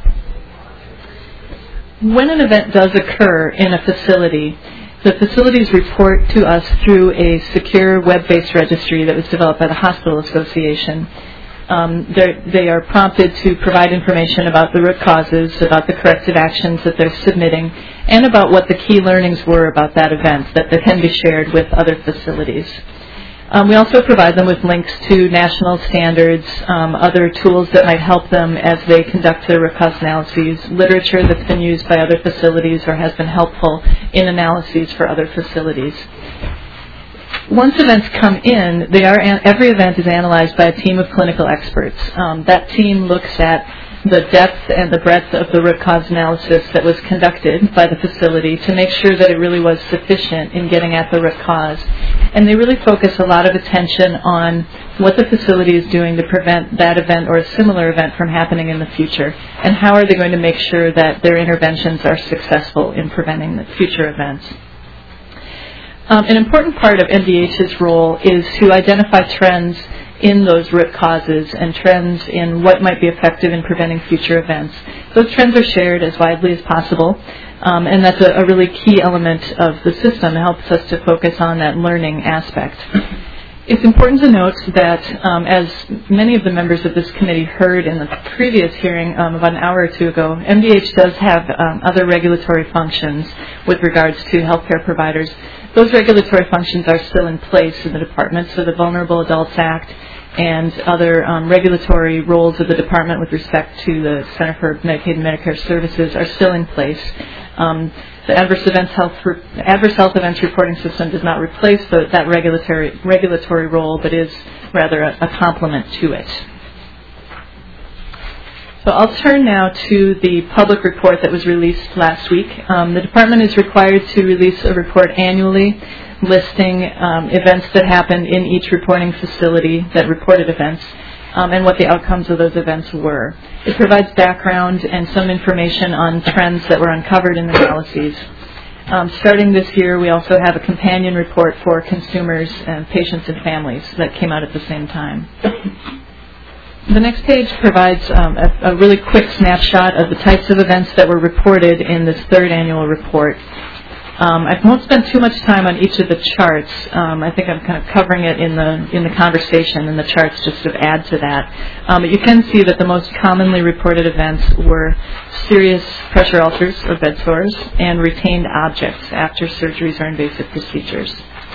When an event does occur in a facility, the facilities report to us through a secure web-based registry that was developed by the Hospital Association. Um, they are prompted to provide information about the root causes, about the corrective actions that they're submitting, and about what the key learnings were about that event that, that can be shared with other facilities. Um, we also provide them with links to national standards, um, other tools that might help them as they conduct their root cause analyses, literature that's been used by other facilities or has been helpful in analyses for other facilities. Once events come in, they are an, every event is analyzed by a team of clinical experts. Um, that team looks at the depth and the breadth of the root cause analysis that was conducted by the facility to make sure that it really was sufficient in getting at the root cause. And they really focus a lot of attention on what the facility is doing to prevent that event or a similar event from happening in the future, and how are they going to make sure that their interventions are successful in preventing the future events. Um, an important part of M D H's role is to identify trends in those root causes and trends in what might be effective in preventing future events. Those trends are shared as widely as possible, um, and that's a, a really key element of the system. It helps us to focus on that learning aspect. It's important to note that, um, as many of the members of this committee heard in the previous hearing um, about an hour or two ago, M D H does have um, other regulatory functions with regards to healthcare providers. Those regulatory functions are still in place in the department, so the Vulnerable Adults Act and other um, regulatory roles of the department with respect to the Center for Medicaid and Medicare Services are still in place. Um, the adverse events health re- adverse health events reporting system does not replace the, that regulatory regulatory role, but is rather a, a complement to it. So I'll turn now to the public report that was released last week. Um, the department is required to release a report annually listing um, events that happened in each reporting facility that reported events um, and what the outcomes of those events were. It provides background and some information on trends that were uncovered in the analyses. Um, starting this year, we also have a companion report for consumers and patients and families that came out at the same time. The next page provides um, a, a really quick snapshot of the types of events that were reported in this third annual report. Um, I won't spend too much time on each of the charts. Um, I think I'm kind of covering it in the in the conversation, and the charts just sort of add to that. Um, but you can see that the most commonly reported events were serious pressure ulcers or bed sores and retained objects after surgeries or invasive procedures.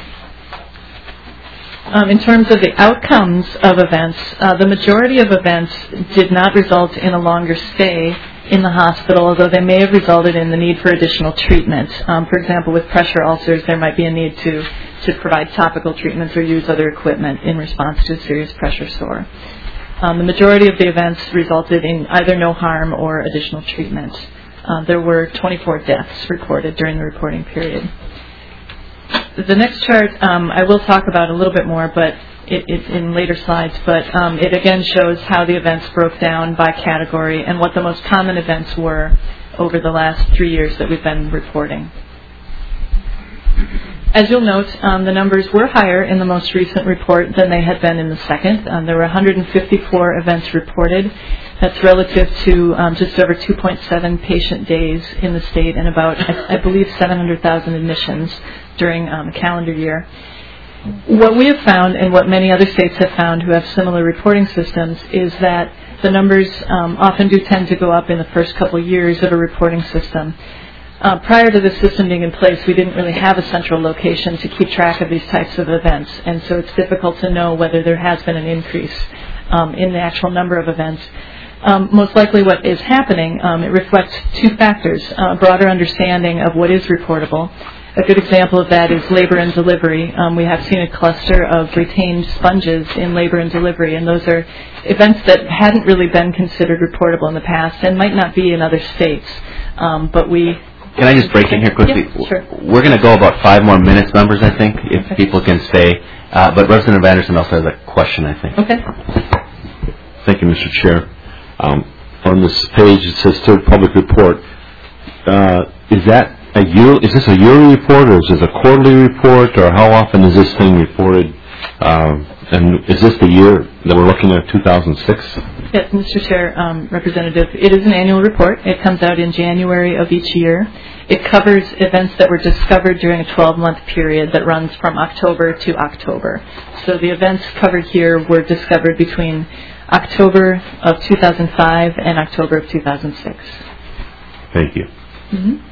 Um, in terms of the outcomes of events, uh, the majority of events did not result in a longer stay in the hospital, although they may have resulted in the need for additional treatment. Um, for example, with pressure ulcers, there might be a need to, to provide topical treatments or use other equipment in response to a serious pressure sore. Um, the majority of the events resulted in either no harm or additional treatment. Uh, there were twenty-four deaths recorded during the reporting period. The next chart um, I will talk about a little bit more, but it, it's in later slides, but um, it again shows how the events broke down by category and what the most common events were over the last three years that we've been reporting. As you'll note, um, the numbers were higher in the most recent report than they had been in the second. Um, there were one hundred fifty-four events reported. That's relative to um, just over two point seven patient days in the state and about, I, I believe, seven hundred thousand admissions during um, a calendar year. What we have found, and what many other states have found who have similar reporting systems, is that the numbers um, often do tend to go up in the first couple of years of a reporting system. Uh, prior to the system being in place, we didn't really have a central location to keep track of these types of events, and so it's difficult to know whether there has been an increase um, in the actual number of events. Um, most likely what is happening, um, it reflects two factors, a broader understanding of what is reportable. A good example of that is labor and delivery. Um, we have seen a cluster of retained sponges in labor and delivery, and those are events that hadn't really been considered reportable in the past and might not be in other states. Um, but we... Can I just break in here quickly? Yeah, sure. We're going to go about five more minutes, members, I think, if okay. people can stay. Uh, but Representative Anderson also has a question, I think. Okay. Thank you, Mister Chair. Um, on this page, it says third public report. Uh, is that a year? Is this a yearly report, or is this a quarterly report, or how often is this thing reported? Um, and is this the year that we're looking at, two thousand six? Yes, Mister Chair, um, Representative, it is an annual report. It comes out in January of each year. It covers events that were discovered during a twelve-month period that runs from October to October. So the events covered here were discovered between October of two thousand five and October of two thousand six. Thank you. Mm-hmm.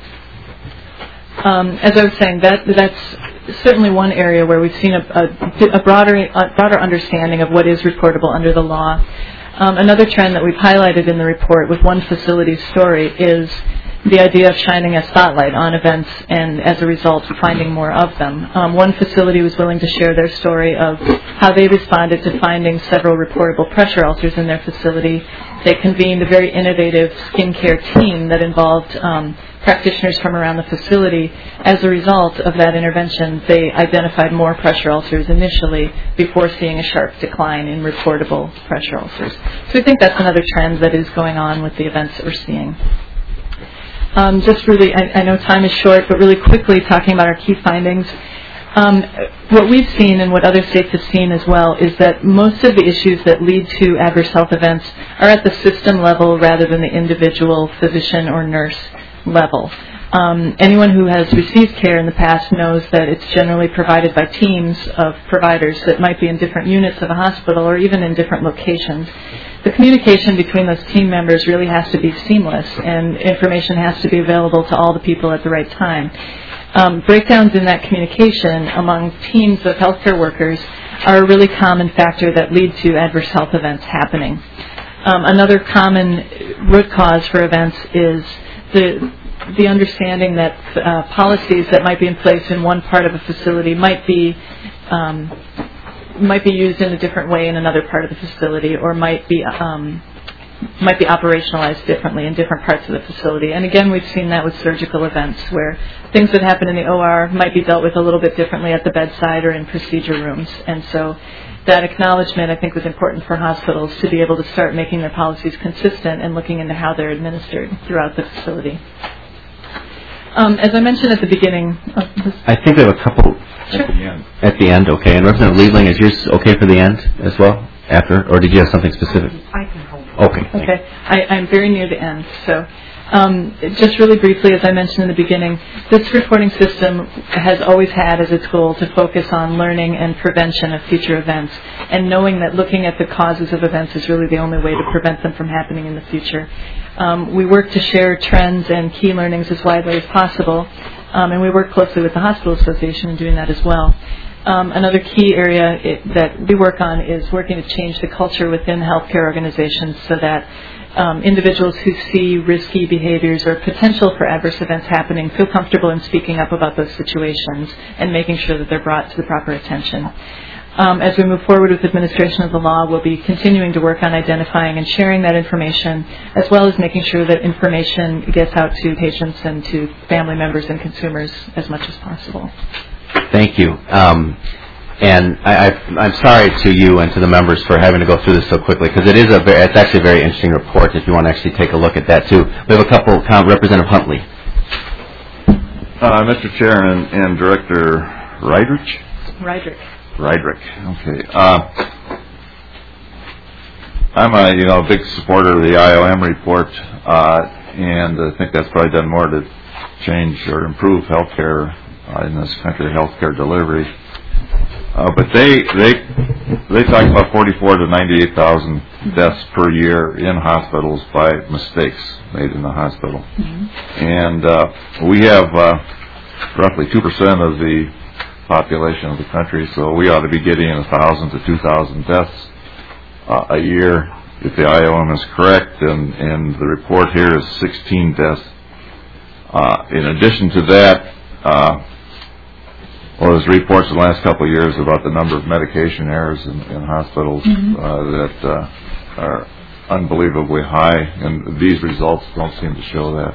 Um, as I was saying, that that's certainly one area where we've seen a, a, a broader a broader understanding of what is reportable under the law. Um, another trend that we've highlighted in the report with one facility's story is the idea of shining a spotlight on events and, as a result, finding more of them. Um, one facility was willing to share their story of how they responded to finding several reportable pressure ulcers in their facility. They convened a very innovative skincare team that involved um, practitioners from around the facility. As a result of that intervention, they identified more pressure ulcers initially before seeing a sharp decline in reportable pressure ulcers. So I think that's another trend that is going on with the events that we're seeing. Um, just really, I, I know time is short, but really quickly talking about our key findings. Um, what we've seen and what other states have seen as well is that most of the issues that lead to adverse health events are at the system level rather than the individual physician or nurse level. Um, anyone who has received care in the past knows that it's generally provided by teams of providers that might be in different units of a hospital or even in different locations. The communication between those team members really has to be seamless, and information has to be available to all the people at the right time. Um, breakdowns in that communication among teams of healthcare workers are a really common factor that lead to adverse health events happening. Um, another common root cause for events is the the understanding that uh, policies that might be in place in one part of a facility might be um, might be used in a different way in another part of the facility, or might be um, might be operationalized differently in different parts of the facility. And again, we've seen that with surgical events, where things that happen in the O R might be dealt with a little bit differently at the bedside or in procedure rooms. And so that acknowledgement, I think, was important for hospitals to be able to start making their policies consistent and looking into how they're administered throughout the facility. Um, as I mentioned at the beginning... Uh, I think we have a couple... Sure. At the end. At the end, okay. And Representative Liebling, is yours okay for the end as well? After? Or did you have something specific? I can hold. Okay. Okay. I, I'm very near the end. So um, just really briefly, as I mentioned in the beginning, this reporting system has always had as its goal to focus on learning and prevention of future events, and knowing that looking at the causes of events is really the only way to prevent them from happening in the future. Um, we work to share trends and key learnings as widely as possible, um, and we work closely with the Hospital Association in doing that as well. Um, another key area it, that we work on is working to change the culture within healthcare organizations so that um, individuals who see risky behaviors or potential for adverse events happening feel comfortable in speaking up about those situations and making sure that they're brought to the proper attention. Um, as we move forward with administration of the law, we'll be continuing to work on identifying and sharing that information, as well as making sure that information gets out to patients and to family members and consumers as much as possible. Thank you. Um, and I, I, I'm sorry to you and to the members for having to go through this so quickly, because it is a very, it's actually a very interesting report if you want to actually take a look at that too. We have a couple, uh, Representative Huntley. Uh, Mister Chair and, and Director Rydrich? Rydrich. Rydrich, okay. Uh, I'm a, you know, big supporter of the I O M report, uh, and I think that's probably done more to change or improve healthcare uh, in this country, healthcare delivery. Uh, but they they they talk about forty-four to ninety-eight thousand deaths per year in hospitals by mistakes made in the hospital, mm-hmm. and uh, we have uh, roughly two percent of the population of the country, so we ought to be getting a thousand to two thousand deaths uh, a year if the I O M is correct, and, and the report here is sixteen deaths. Uh, in addition to that, uh, well, there's reports in the last couple of years about the number of medication errors in, in hospitals mm-hmm. uh, that uh, are unbelievably high, and these results don't seem to show that.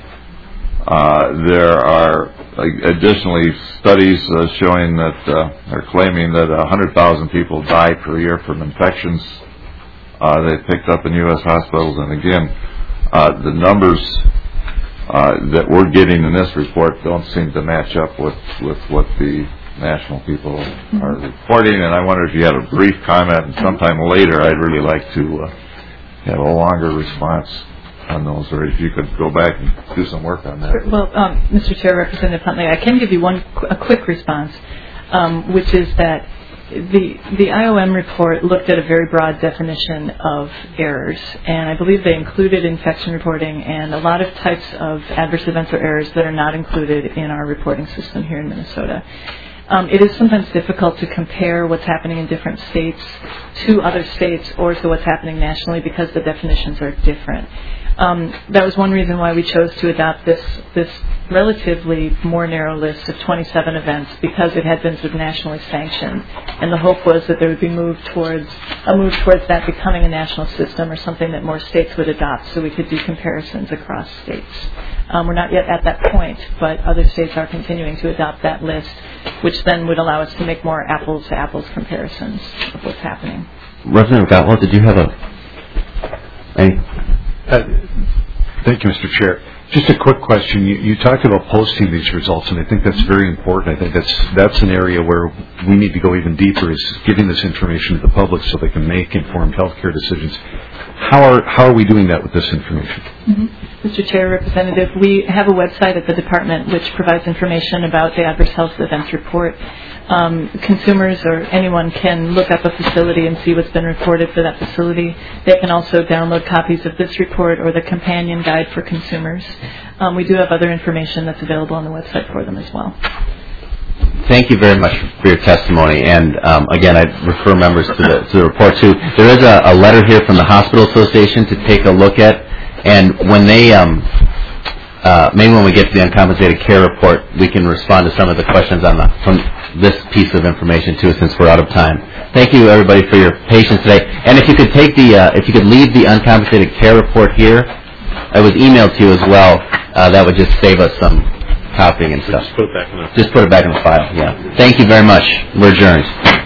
Uh, there are uh, additionally studies uh, showing that uh, are claiming that one hundred thousand people die per year from infections uh, they picked up in U S hospitals. And again, uh, the numbers uh, that we're getting in this report don't seem to match up with, with what the national people are reporting. And I wonder if you had a brief comment, and sometime later I'd really like to uh, have a longer response on those, or if you could go back and do some work on that. Well, um, Mister Chair, Representative Huntley, I can give you one qu- a quick response, um, which is that the the I O M report looked at a very broad definition of errors, and I believe they included infection reporting and a lot of types of adverse events or errors that are not included in our reporting system here in Minnesota. Um, it is sometimes difficult to compare what's happening in different states to other states or to what's happening nationally because the definitions are different. Um, that was one reason why we chose to adopt this this relatively more narrow list of twenty-seven events, because it had been sort of nationally sanctioned, and the hope was that there would be move towards a move towards that becoming a national system or something that more states would adopt, so we could do comparisons across states. Um, we're not yet at that point, but other states are continuing to adopt that list, which then would allow us to make more apples to apples comparisons of what's happening. Representative Gottwald, did you have a any? Uh, thank you, Mister Chair. Just a quick question. You, you talked about posting these results, and I think that's very important. I think that's that's an area where we need to go even deeper, is giving this information to the public so they can make informed healthcare decisions. How are how are we doing that with this information? Mm-hmm. Mister Chair, Representative, we have a website at the department which provides information about the Adverse Health Events Report. Um, consumers or anyone can look up a facility and see what's been reported for that facility. They can also download copies of this report or the companion guide for consumers. Um, we do have other information that's available on the website for them as well. Thank you very much for your testimony. And um, again, I refer members to the, to the report too. There is a, a letter here from the Hospital Association to take a look at. And when they, um, uh, maybe when we get to the uncompensated care report, we can respond to some of the questions on the, from this piece of information too, since we're out of time. Thank you, everybody, for your patience today. And if you could take the, uh, if you could leave the uncompensated care report here, it was emailed to you as well. Uh, that would just save us some copying and stuff. Just put it back in the Just put it back in the file. Yeah. Thank you very much. We're adjourned.